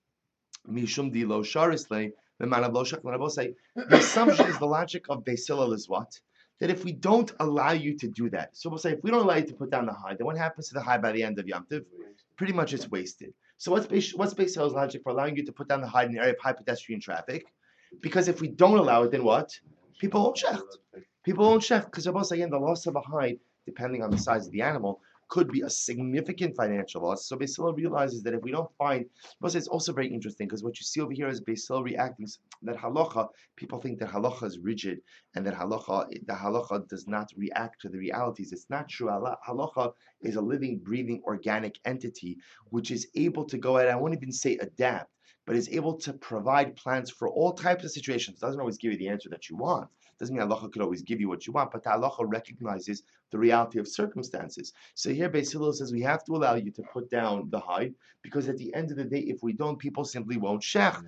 Mishum di lo sharisle, the man of lo shaklan. I both say the assumption is the logic of Beis Hillel is what? That if we don't allow you to do that, so we'll say if we don't allow you to put down the hide, then what happens to the hide by the end of Yom Tov? Pretty much it's wasted. So what's Beis Hillel's logic for allowing you to put down the hide in the area of high pedestrian traffic? Because if we don't allow it, then what? People won't shecht. People won't shecht because again, the loss of a hide, depending on the size of the animal, could be a significant financial loss. So Beis Hillel realizes that if we don't find, it's also very interesting because what you see over here is Beis Hillel reacting that halacha. People think that halacha is rigid and that the halacha does not react to the realities. It's not true. Halacha is a living, breathing, organic entity which is able to go ahead. I won't even say adapt, but is able to provide plans for all types of situations. Doesn't always give you the answer that you want. Doesn't mean halacha could always give you what you want, but the halacha recognizes the reality of circumstances. So here Beis Hillel says we have to allow you to put down the hide because at the end of the day, if we don't, people simply won't shech.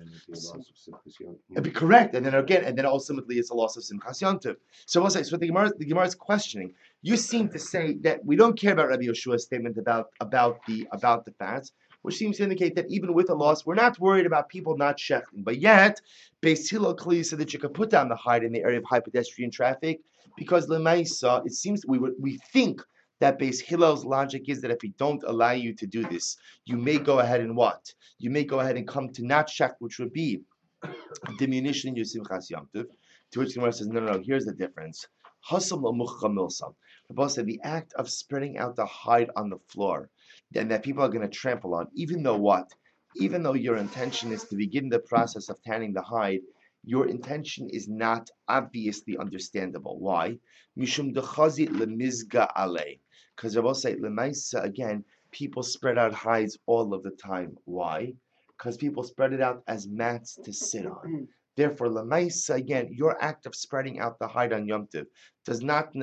It'd be correct, and then ultimately it's a loss of simchas Yom Tov. So the Gemara is questioning. You seem to say that we don't care about Rabbi Yeshua's statement about the fats, which seems to indicate that even with a loss, we're not worried about people not shechting. But yet, Beis Hillel clearly said that you could put down the hide in the area of high pedestrian traffic because Lemaisa, it seems we think that Beis Hillel's logic is that if we don't allow you to do this, you may go ahead and what? You may go ahead and come to not shech, which would be diminution in your simchas Yom Tov. To which the Gemara says, no, here's the difference. Hasam l'muchcha milsam. Rabbi said the act of spreading out the hide on the floor, and that people are going to trample on, even though your intention is to begin the process of tanning the hide, your intention is not obviously understandable. Why? Mishum dechazi lemizga alei. Because Rabbi say lemaisa again, people spread out hides all of the time. Why? Because people spread it out as mats to sit on. Therefore, lemaisa again, your act of spreading out the hide on Yom Tov does not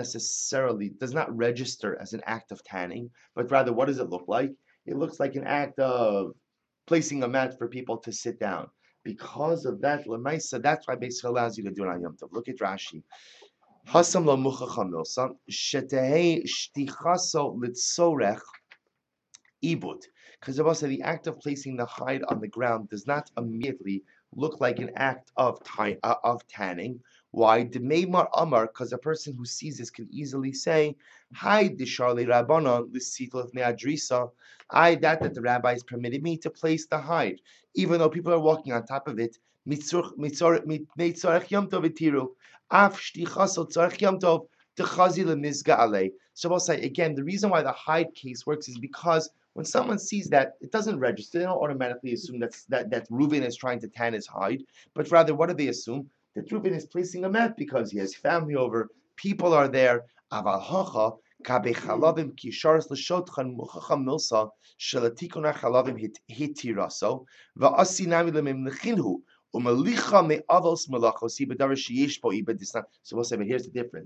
register as an act of tanning, but rather, what does it look like? It looks like an act of placing a mat for people to sit down. Because of that, lemaisa, that's why Beis Hillel allows you to do it on Yom Tov. Look at Rashi. Hasam lo muchacha milsam shetehei shtichaso litzorech ibud. Because the act of placing the hide on the ground does not immediately look like an act of tanning. Why? Demeimar Amar, because a person who sees this can easily say, "Hi, Disharli Rabbana, l'sitl ne'adrisa." That the rabbis permitted me to place the hide, even though people are walking on top of it. Mitzorech Yom Tov itiru, af shtichaso tzorech Yom Tov dechazi lemizga alei. So I'll say again, the reason why the hide case works is because when someone sees that, it doesn't register. They don't automatically assume that Reuven is trying to tan his hide, but rather, what do they assume? That Reuven is placing a mat because he has family over, people are there. Aval hacha kabe chalavim ki sharas l'shotchan muchacha milsa shelatikuna chalavim hitiraso va'asinami lemim lechinhu umalicha me'avos melachos ibadar sheyesh bo ibadisna. So we'll say, but here's the difference.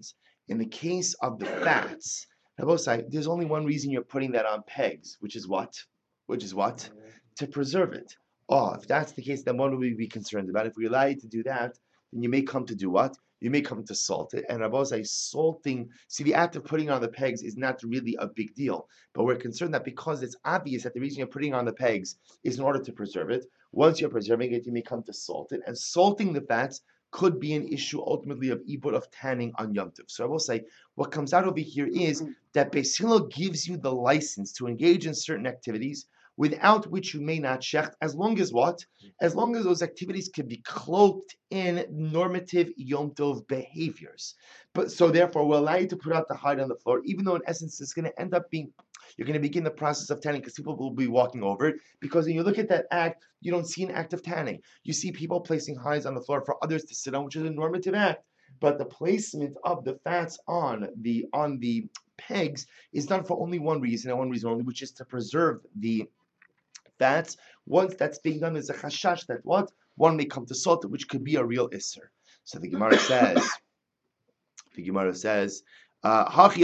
In the case of the fats, there's only one reason you're putting that on pegs, which is what? Which is what? To preserve it. Oh, if that's the case, then what would we be concerned about? If we allow you to do that, then you may come to do what? You may come to salt it. And Rabbi salting, see, the act of putting on the pegs is not really a big deal. But we're concerned that because it's obvious that the reason you're putting on the pegs is in order to preserve it, once you're preserving it, you may come to salt it. And salting the fats could be an issue ultimately of ibud, of tanning on Yom Tov. So I will say, what comes out over here is that Beis Hillel gives you the license to engage in certain activities without which you may not shecht, as long as what? As long as those activities can be cloaked in normative Yom Tov behaviors. But so therefore, we'll allow you to put out the hide on the floor, even though in essence it's going to end up being, you're going to begin the process of tanning because people will be walking over it. Because when you look at that act, you don't see an act of tanning. You see people placing hides on the floor for others to sit on, which is a normative act. But the placement of the fats on the pegs is done for only one reason, and one reason only, which is to preserve the fats. Once that's being done, there's a chashash that what? One may come to salt, which could be a real isser. So the Gemara says, but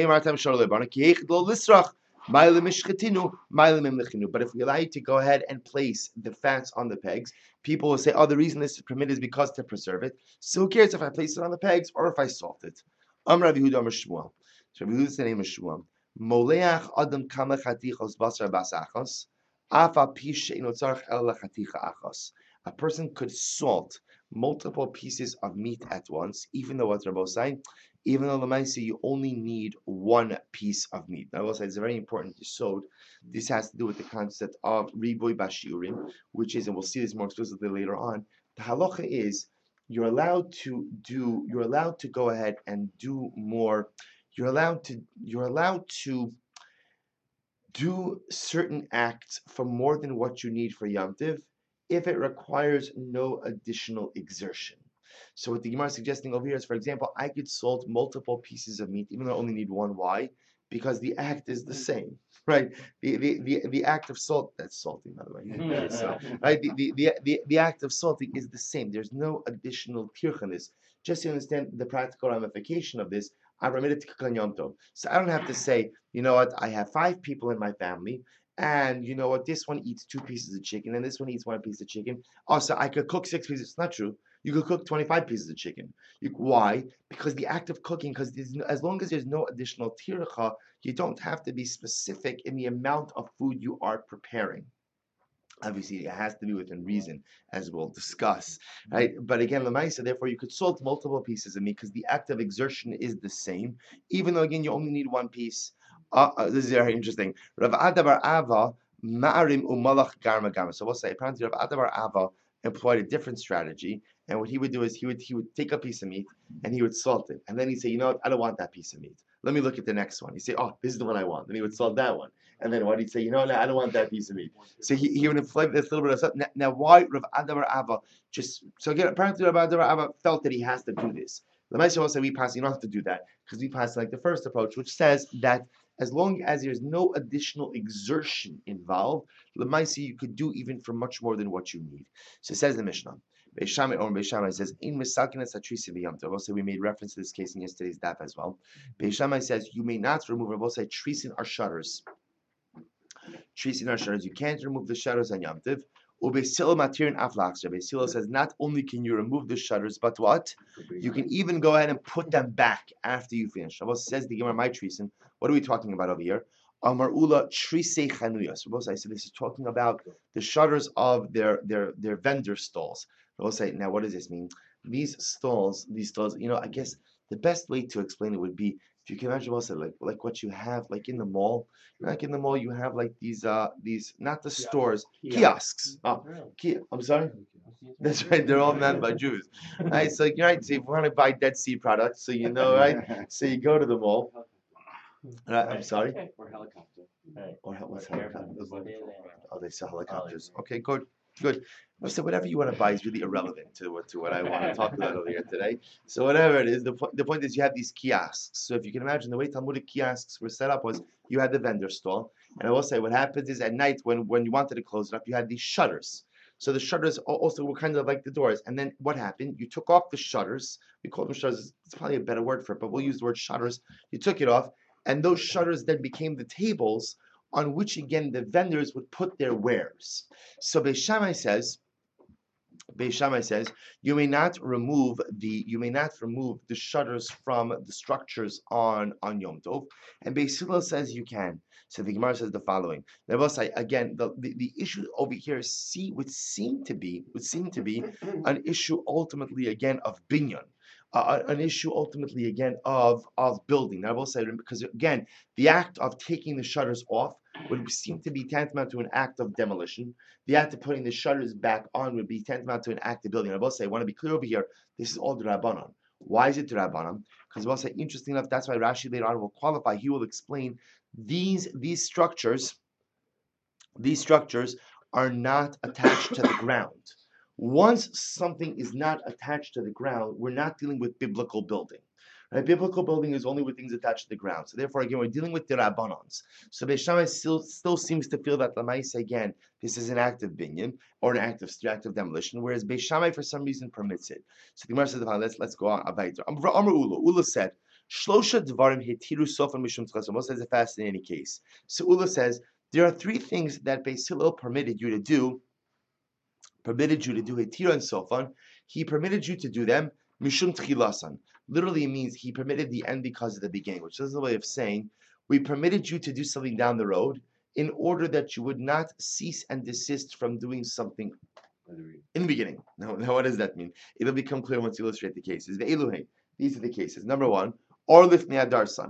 if we allow you to go ahead and place the fats on the pegs, people will say, oh, the reason this is permitted is because to preserve it. So who cares if I place it on the pegs or if I salt it? Rav Yehuda Amar Shmuel. So Rav Yehuda's name is Shmuel. Moleach adam kama chatichos basar bas achos, afa pish she'ino tzarich el chaticha achos. A person could salt multiple pieces of meat at once, even though what's Rabbi saying, even though the Lamaisi you only need one piece of meat. Now, I will say it's a very important yesod. This has to do with the concept of riboy bashiurim, which is, and we'll see this more explicitly later on. The halacha is you're allowed to go ahead and do more. You're allowed to do certain acts for more than what you need for Yom Tiv if it requires no additional exertion. So what the Gemara is suggesting over here is, for example, I could salt multiple pieces of meat, even though I only need one. Why? Because the act is the same, right? The act of salt, that's salting, by the way. So, right? The act of salting is the same. There's no additional tirchanis. Just to understand the practical ramification of this, I remitted to Kakan Yom Tov. So I don't have to say, you know what, I have 5 people in my family, and you know what, this one eats 2 pieces of chicken, and this one eats 1 piece of chicken. Also, I could cook 6 pieces. It's not true. You could cook 25 pieces of chicken. Why? Because the act of cooking, as long as there's no additional tircha, you don't have to be specific in the amount of food you are preparing. Obviously, it has to be within reason, as we'll discuss, right? But again, Lamaisa, therefore, you could salt multiple pieces of meat because the act of exertion is the same, even though, again, you only need 1 piece. This is very interesting. Rav Adabar Ava, Ma'arim Umalach Garma Garma. So we'll say, apparently, Rav Adabar Ava employed a different strategy. And what he would do is he would take a piece of meat and he would salt it. And then he'd say, you know what, I don't want that piece of meat. Let me look at the next one. He'd say, oh, this is the one I want. Then he would salt that one. And then what he'd say, you know, no, I don't want that piece of meat. So he would inflate this little bit of stuff. Now why Rav Adabar Ava so again, apparently Rav Adabar Ava felt that he has to do this. The Maisha will say you don't have to do that because we pass like the first approach, which says that as long as there's no additional exertion involved, Lamaisi you could do even for much more than what you need. So it says the Mishnah. Beis Shammai says, "In misakinas atrisi b'yom tov." Also, we made reference to this case in yesterday's daf as well. Beis Shammai says you may not remove. Rabbi say trisin are shutters. Trisin are shutters. You can't remove the shutters on Yom Tov. Beis Hillel matirin aflachs. Beis Hillel says not only can you remove the shutters, but what? You can even go ahead and put them back after you finish. Rabbi says the Gemara my trisin. What are we talking about over here? Amar Ula Trisei Chanuyas. Rabbi says so this is talking about the shutters of their vendor stalls. They'll say, now what does this mean? These stalls, you know, I guess the best way to explain it would be if you can imagine also like what you have like in the mall. Like in the mall you have like these not the stores, kiosks. I'm sorry? That's right, they're all manned by Jews. Right, so you're right, so if you want to buy Dead Sea products, so you know, right? So you go to the mall. I'm sorry? Or helicopter. Or what's helicopters? Oh, they sell helicopters. Okay, good. So whatever you want to buy is really irrelevant to what I want to talk about over here today. So whatever it is, the point is you have these kiosks. So if you can imagine the way Talmudic kiosks were set up was you had the vendor stall, and I will say what happens is at night when you wanted to close it up, you had these shutters. So the shutters also were kind of like the doors. And then what happened? You took off the shutters. We call them shutters. It's probably a better word for it, but we'll use the word shutters. You took it off, and those shutters then became the tables on which again the vendors would put their wares. So Beis Shammai says you may not remove the shutters from the structures on Yom Tov, and Beis Hillel says you can. So the Gemara says the following. Again, the issue over here would seem to be an issue ultimately again of binyan. An issue ultimately again of building. Now I will say because again the act of taking the shutters off would seem to be tantamount to an act of demolition. The act of putting the shutters back on would be tantamount to an act of building. I will say, I want to be clear over here, this is all D'Rabbanan. Why is it D'Rabbanan? Because I will say, interesting enough, that's why Rashi later on will qualify. He will explain these structures are not attached to the ground. Once something is not attached to the ground, we're not dealing with biblical building. Right? Biblical building is only with things attached to the ground. So therefore, again, we're dealing with the Rabbanans. So Beis Shammai still seems to feel that Lamaisa, again, this is an act of binyan or an act of demolition, whereas Beis Shammai for some reason permits it. So the Gemara says, let's go on. Amar Ula said, Shlosha Dvarim Hetiru Sofan Mishum Tzchas. Most says a fascinating case. So Ula says there are three things that Beis Hillel permitted you to do Hetira and Sofan. He permitted you to do them Mishum Tchilasan. Literally it means he permitted the end because of the beginning, which is a way of saying we permitted you to do something down the road in order that you would not cease and desist from doing something in the beginning. Now what does that mean? It'll become clear once you illustrate the cases. The Eluhe. These are the cases. Number one, Orlif Neadarsan.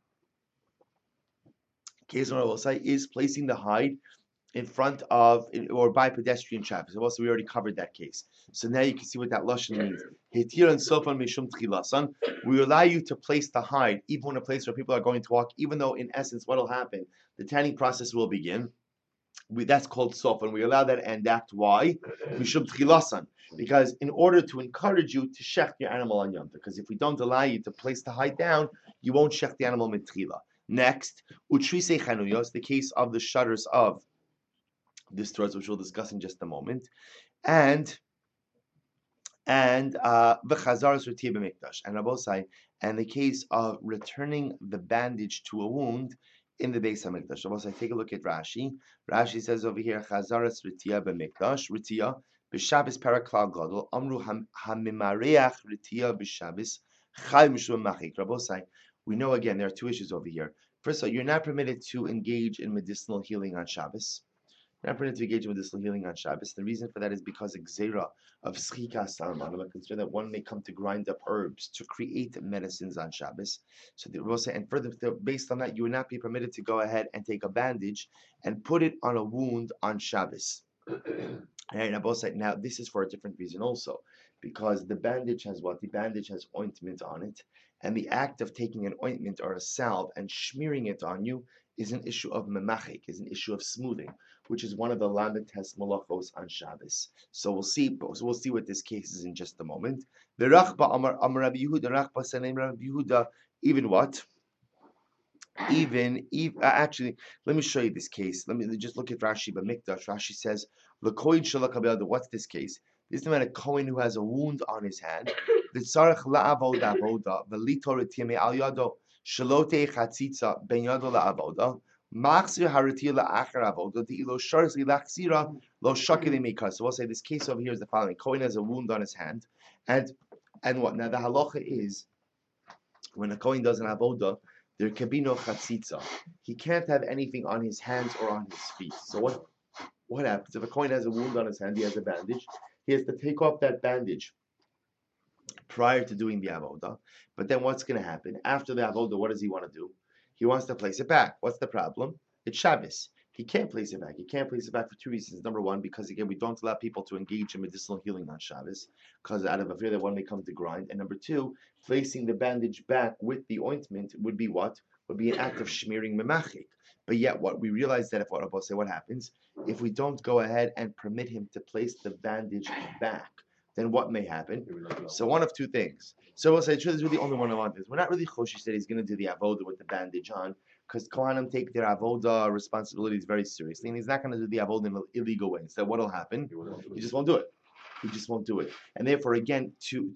Case one I will say is placing the hide in front of or by pedestrian traffic. So also we already covered that case. So now you can see what that lashon means. Hetir and sofan mishum tchilasan. We allow you to place the hide even in a place where people are going to walk, even though in essence what will happen? The tanning process will begin. That's called sofan. We allow that and act. Why? Mishum tchilasan. Because in order to encourage you to shecht your animal on Yom Tov. Because if we don't allow you to place the hide down, you won't shecht the animal mitchila. Next, utrise chanuyos, the case of the shutters of the stores, which we'll discuss in just a moment, and v'chazaras r'tiyah b'mikdash, and Rabosai, and the case of returning the bandage to a wound in the Beis Hamikdash. Rabosai, take a look at Rashi. Rashi says over here, chazaras r'tiyah b'mikdash, r'tiyah b'Shabbos paraklal gadol, amru hamimareach r'tiyah b'Shabbos chay mishum machik. Rabosai, we know again there are two issues over here. First of all, you're not permitted to engage in medicinal healing on Shabbos. You're not permitted to engage in medicinal healing on Shabbos. The reason for that is because Gzeira of Schika Salman, consider that one may come to grind up herbs to create medicines on Shabbos. So the Rosa, and further, based on that, you would not be permitted to go ahead and take a bandage and put it on a wound on Shabbos. Now, this is for a different reason also, because the bandage has what? The bandage has ointment on it, and the act of taking an ointment or a salve and smearing it on you is an issue of memachik, is an issue of smoothing, which is one of the lamed tes malachos on Shabbos. So we'll see what this case is in just a moment. The Rachba Amar Rabbi Yehuda, Rachba Sanem Rabbi Yehuda, even what? Actually, let me show you this case. Let me just look at Rashi B'Mikdash. Rashi says, "L'kohen shalakabel." What's this case? This is a Kohen who has a wound on his hand. V'tzarech la'avod avoda v'litor etime al yado shalote chatzitza ben yado la'avoda machzir haritir la'achar avoda de'ilo sharz la'chzira lo shakili mikra. So we'll say this case over here is the following: Kohen has a wound on his hand, and what? Now the halacha is when a Kohen does an avoda, there can be no chatzitza. He can't have anything on his hands or on his feet. So what happens? If a Kohen has a wound on his hand, he has a bandage. He has to take off that bandage prior to doing the avoda. But then what's going to happen? After the avoda, what does he want to do? He wants to place it back. What's the problem? It's Shabbos. He can't place it back. He can't place it back for two reasons. Number one, because again, we don't allow people to engage in medicinal healing on Shabbos, because out of a fear that one may come to grind. And number two, placing the bandage back with the ointment would be what? Would be an act of smearing memachik. But yet, what we realize that what happens if we don't go ahead and permit him to place the bandage back? Then what may happen? So one of two things. So we'll say, there's really only one of one things. We're not really choshish that he's going to do the avoda with the bandage on, because Kohanim take their avoda responsibilities very seriously, and he's not going to do the avoda in an illegal way. So what will happen? He just won't do it. He just won't do it. And therefore, again,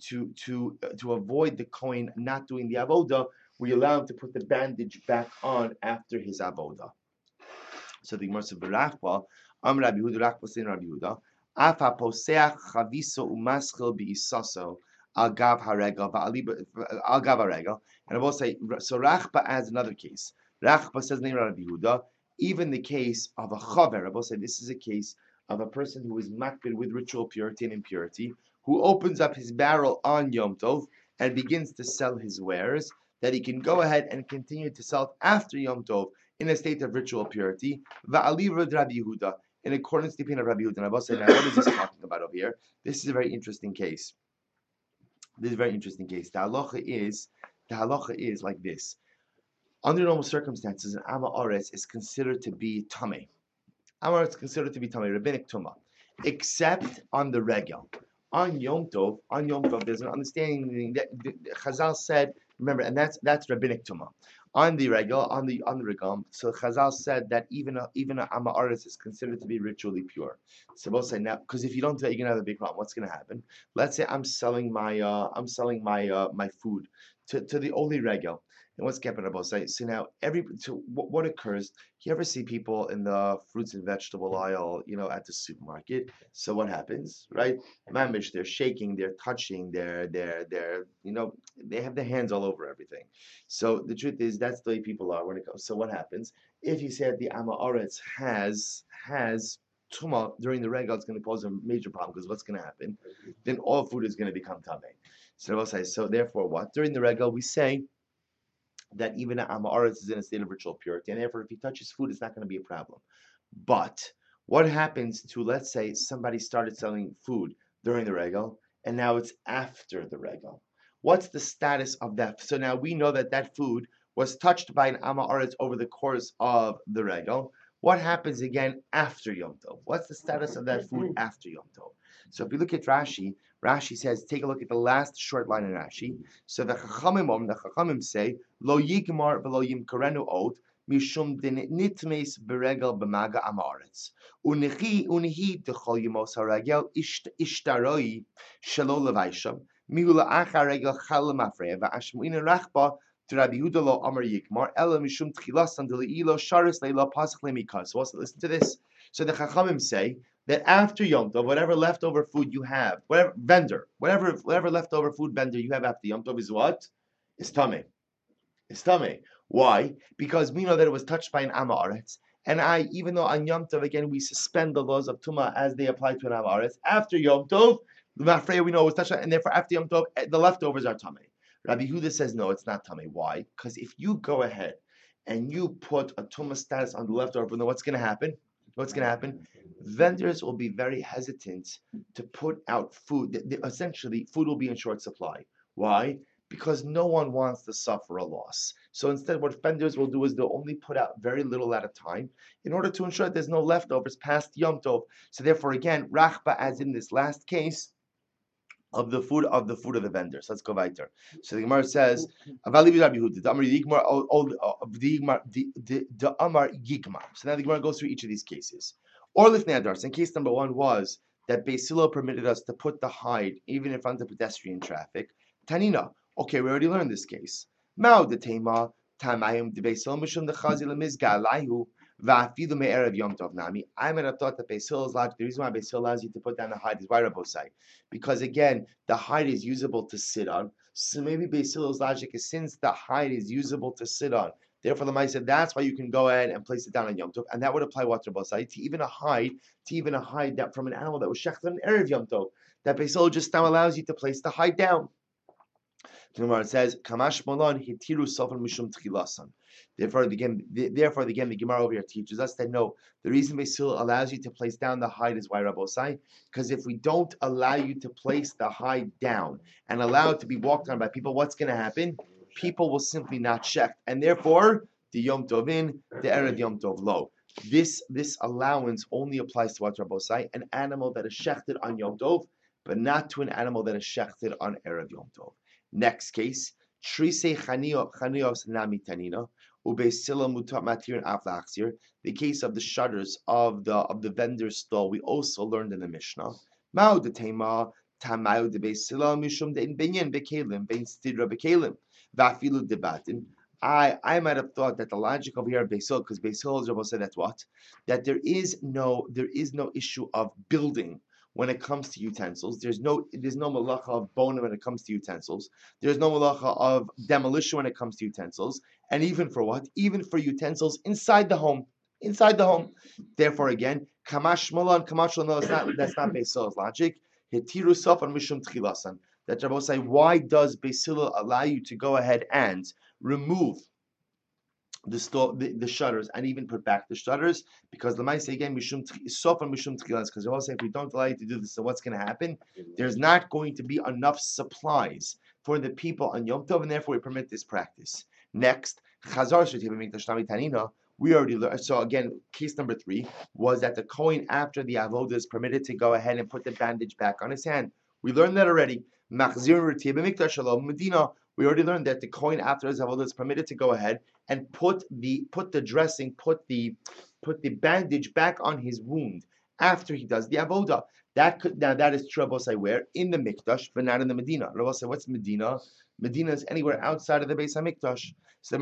to avoid the Kohen not doing the avoda, we allow him to put the bandage back on after his avoda. So the Gemara says, "B'rachba, Rabbi Yehuda, Rachba saying Rabbi Yehuda, Afa poseach chaviso umaschil beisaso al gav haregel al gav haregel." And I will say, so Rachba adds another case. Rachba says, name Rabbi Yehuda, even the case of a chaver. I will say this is a case of a person who is makbid with ritual purity and impurity, who opens up his barrel on Yom Tov and begins to sell his wares, that he can go ahead and continue to sell after Yom Tov in a state of ritual purity, va'alivra Rabbi Yehuda, in accordance to the opinion of Rabbi Yehuda. And I will say, now what is this talking about over here? This is a very interesting case. This is a very interesting case. The halacha is like this. Under normal circumstances, an Ama Oretz is considered to be Tameh. Ama Oretz is considered to be Tameh, rabbinic Tumah, except on the regel. On Yom Tov, there's an understanding that Chazal said, remember, and that's rabbinic Tumah. On the regel, on the regel, so Chazal said that even a Ama Oretz is considered to be ritually pure. So we'll say now, because if you don't do that, you're gonna have a big problem. What's gonna happen? Let's say I'm selling my food to the only regel. And what's kept about say? So now what occurs? You ever see people in the fruits and vegetable aisle, at the supermarket? So what happens, right? Mamish, they're shaking, they're touching, they're they have their hands all over everything. So the truth is that's the way people are when it comes. So what happens? If you say that the Ama Oretz has Tuma during the regal, it's going to pose a major problem, because what's going to happen? Then all food is going to become Tameh. So we'll say, so therefore what? During the regal, we say that even an Ama Oretz is in a state of ritual purity, and therefore if he touches food, it's not going to be a problem. But what happens to, let's say, somebody started selling food during the regal, and now it's after the regal? What's the status of that? So now we know that that food was touched by an Ama Oretz over the course of the regal. What happens again after Yom Tov? What's the status of that food after Yom Tov? So if you look at Rashi, Rashi says, take a look at the last short line in Rashi. So the Chachamim say, Lo yigmar v'lo yimkarenu od, mishum nitmes beregel b'maga Ama Oretz. Unihi dechol yimos haregel ishtaroi shelo levaisham, mihula achar regel chal mafreya, v'ashmuina rachba, to Rabbi Yehuda lo Amar Yikmar, Ela Mishum Tchilasan Deleilo Sharis Leila Pasach Lemikah. So also listen to this. So the Chachamim say that after Yom Tov, whatever leftover food you have, whatever leftover food vendor you have after Yom Tov is what? It's Tameh. It's Tameh. Why? Because we know that it was touched by an Ama Oretz. And even though on Yom Tov, again, we suspend the laws of Tumah as they apply to an Ama Oretz, after Yom Tov, the Mafreya we know it was touched, and therefore after Yom Tov, the leftovers are Tameh. Rabbi Yehuda says, no, it's not Tameh. Why? Because if you go ahead and you put a Tumah status on the leftover, then what's going to happen? What's going to happen? Vendors will be very hesitant to put out food. Essentially, food will be in short supply. Why? Because no one wants to suffer a loss. So instead, what vendors will do is they'll only put out very little at a time in order to ensure that there's no leftovers past Yom Tov. So therefore, again, Rachba, as in this last case, of the food of the vendors. Let's go weiter. So the Gemara says, the Amar Yigmar. So now the Gemara goes through each of these cases. Or Lifnei Adar. In case number one was that Beis Hillel permitted us to put the hide even in front of pedestrian traffic. Tanina. Okay, we already learned this case. Mao de Tema, Tamayim de Beis Hillel Mishum de Chazi Lemizga Lahu. I might have thought that Beis Hillel's logic, the reason why Beis Hillel allows you to put down the hide is why Rabbosai, because again, the hide is usable to sit on. So maybe Beis Hillel's logic is, since the hide is usable to sit on, therefore the Ma'aseh said that's why you can go ahead and place it down on Yom Tov, and that would apply what Rabbosai to even a hide that from an animal that was shechted on erev Yom Tov, that Beis Hillel just now allows you to place the hide down. The Gemara says, "Kamash Molon hitiru sofan mishum tchilasan." Therefore, again, the Gemara over here teaches us that no, the reason Beis Hillel allows you to place down the hide is why Rabbosai, because if we don't allow you to place the hide down and allow it to be walked on by people, what's going to happen? People will simply not check, and therefore the Yom Tov in, the Erev Yom Tov lo. This allowance only applies to what Rabbosai, an animal that is shechted on Yom Tov, but not to an animal that is shechted on Erev Yom Tov. Next case, Trise Chanios Nami Tanina. The case of the shutters of the vendor's stall, we also learned in the Mishnah. Ma'u detema tamau de Beis Hillel mishum dein binyan bekelim bein stidra bekelim vafilu debatin. I might have thought that the logic over here of Beis Hillel, because Beis Hillel Rabbi said that's what, that there is no issue of building when it comes to utensils. There's no malacha of bone when it comes to utensils. There's no malacha of demolition when it comes to utensils, and even for what? Even for utensils inside the home. Inside the home. Therefore, again, kamash malan, no, that's not Beis Hillel's logic. Hetiru sofan mishum tchilasan. That Rabbi say, why does Beis Hillel allow you to go ahead and remove the shutters and even put back the shutters? Because the mice again mishum sofan mishum tchilas. Because Rabbi say, if we don't allow you to do this, so what's going to happen? There's not going to be enough supplies for the people on Yom Tov, and therefore we permit this practice. Next, Chazar Shetiba Mikdash Tami Tanina. We already learned. So again, case number 3 was that the Kohen after the avodah is permitted to go ahead and put the bandage back on his hand. We learned that already. Machzir Retiba Mikdash Shalom Medina. We already learned that the Kohen after his avodah is permitted to go ahead and put the bandage back on his wound after he does the avodah. That is true. Rabbi where in the Mikdash, but not in the Medina. Rabbi say, what's Medina? Medina is anywhere outside of the Beis Hamikdash. So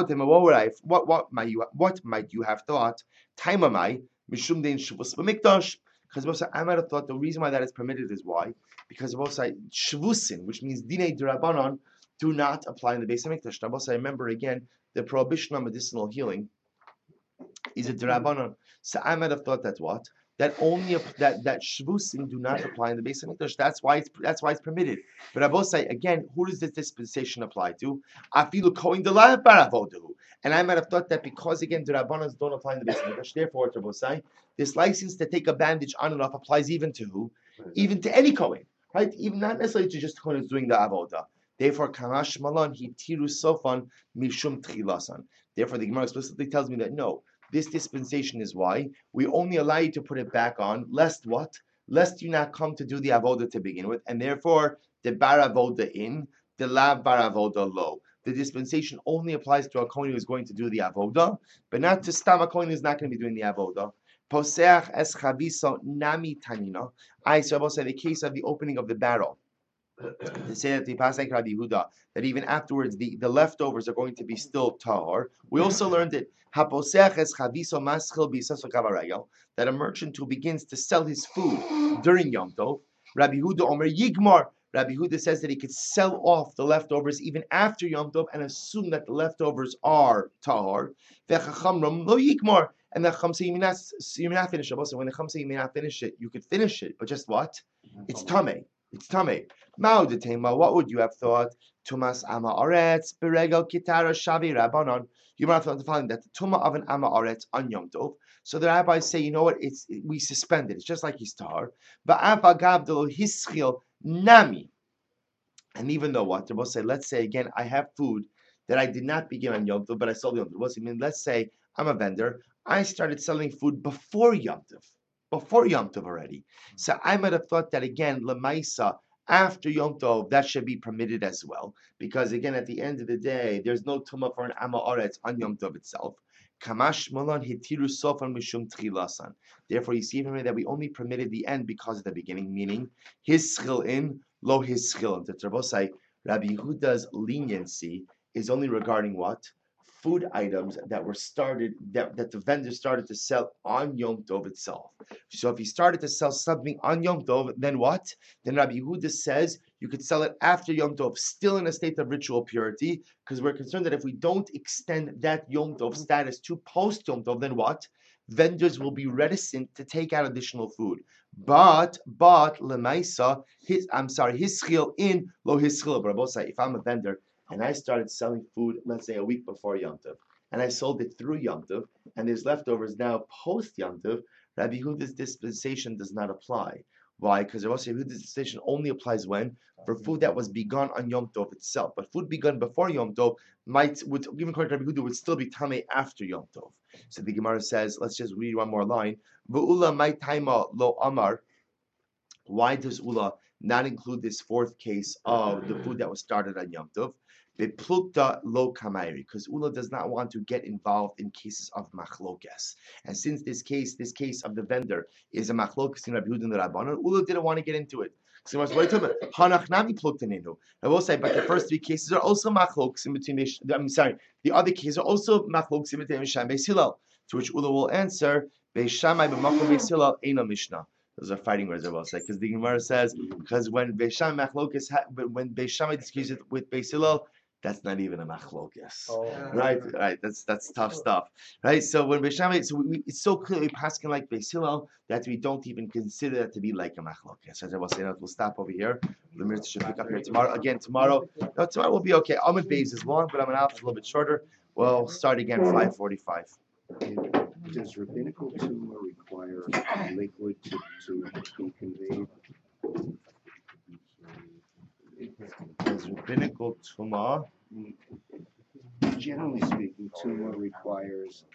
what might you have thought? Taimamai mishum dein shvus b'mikdash. Because I might have thought the reason why that is permitted is why? Because shvusin, which means dinei d'Rabbanan, do not apply in the Beis Hamikdash. Now, remember again, the prohibition on medicinal healing is a d'Rabbanan. So I might have thought that what? That only that shvusim do not apply in the Beis Hamikdash. That's why it's permitted. But Abosai again, who does this dispensation apply to? Afilu kohen delav baravodahu. And I might have thought that because again the Rabbanas don't apply in the Beis Hamikdash. Therefore, Abosai, this license to take a bandage on and off applies even to who? Even to any kohen, right? Even not necessarily to just kohen who's doing the avodah. Therefore, kamash malan hitiru sofan mishum tchilasan. Therefore, the Gemara explicitly tells me that no. This dispensation is why we only allow you to put it back on, lest what? Lest you not come to do the avodah to begin with, and therefore the bar avodah in, the la bar avodah lo. The dispensation only applies to a kohen who is going to do the avodah, but not to stam a kohen who is not going to be doing the avodah. Poseach es chavisa nami tanina. I so I will say the case of the opening of the barrel. To say that the Pasek Rabbi Yehuda, that even afterwards the leftovers are going to be still tahor. We also learned it that a merchant who begins to sell his food during Yom Tov, Rabbi Yehuda Omer Yigmar. Rabbi Yehuda says that he could sell off the leftovers even after Yom Tov and assume that the leftovers are tahor. Lo Yigmar. And the Chum say you may not finish it. Also, when the Chum say you may not finish it, you could finish it, but just what? It's tamei. It's tamei. Ma'udetema, what would you have thought? Tumas ama aretz beregel kitara shavi rabbanon. You might have thought the following, that the tuma of an ama aretz on Yom Tov. So the rabbis say, you know what? We suspend it. It's just like his tahar. Ba'ava gavdelo hischil nami. And even though what? They'll say, let's say again, I have food that I did not begin on Yom Tov, but I sold Yom Tov. What's it mean? Let's say I'm a vendor. I started selling food before Yom Tov. Before Yom Tov already. So I might have thought that again, Lamaisa, after Yom Tov, that should be permitted as well. Because again, at the end of the day, there's no tumah for an Ama Oretz on Yom Tov itself. Kamash Malan Hitiru Sofan Mishum Tchilasan. Therefore, you see from here that we only permitted the end because of the beginning, meaning his schil in, lo his schil in. To Rabbi Yehuda's leniency is only regarding what? Food items that were started, that the vendor started to sell on Yom Tov itself. So if he started to sell something on Yom Tov, then what? Then Rabbi Yehuda says you could sell it after Yom Tov, still in a state of ritual purity, because we're concerned that if we don't extend that Yom Tov status to post Yom Tov, then what? Vendors will be reticent to take out additional food. But lemaisa, his schil in, lo his schil. But if I'm a vendor and I started selling food, let's say a week before Yom Tov, and I sold it through Yom Tov, and there's leftovers now post Yom Tov, Rabbi Yehuda's dispensation does not apply. Why? Because Rabbi Yehuda's dispensation only applies when? For food that was begun on Yom Tov itself. But food begun before Yom Tov would even according to Rabbi Yehuda, would still be tamei after Yom Tov. So the Gemara says, let's just read one more line. V'ula mai taima lo amar. Why does Ula not include this fourth case of the food that was started on Yom Tov? Beplukta lo kamairi, because Ula does not want to get involved in cases of machlokes. And since this case of the vendor is a machlokes in Rabbi Yehuda and the Rabbanon, Ula didn't want to get into it. So what are you talking about? Hanach nami pluktaninu. I will say, but the first three cases are also machlokes in between. I'm sorry, the other cases are also machlokes in between Beis Shammai Beis Hillel. To which Ula will answer, Beis Shammai b'makom Beis Hillel eino mishnah. Those are fighting words, I will say, because the Gemara says, because when Beis Shammai machlokes, when Beis Shammai disagrees with Beis Hillel, that's not even a machlokes, right? Right. That's tough stuff, right? So when Beis Shammai, it's so clearly passing like Beis Hillel that we don't even consider that to be like a machlokes. As I was saying, we'll stop over here. The Mirza should pick up here tomorrow. Again, tomorrow will be okay. Amud Beis is long, but I'm an alpha a little bit shorter. We'll start again 5:45. Does rabbinical tumor require liquid to be conveyed? Does rabbinical tumah? Generally speaking, tumor requires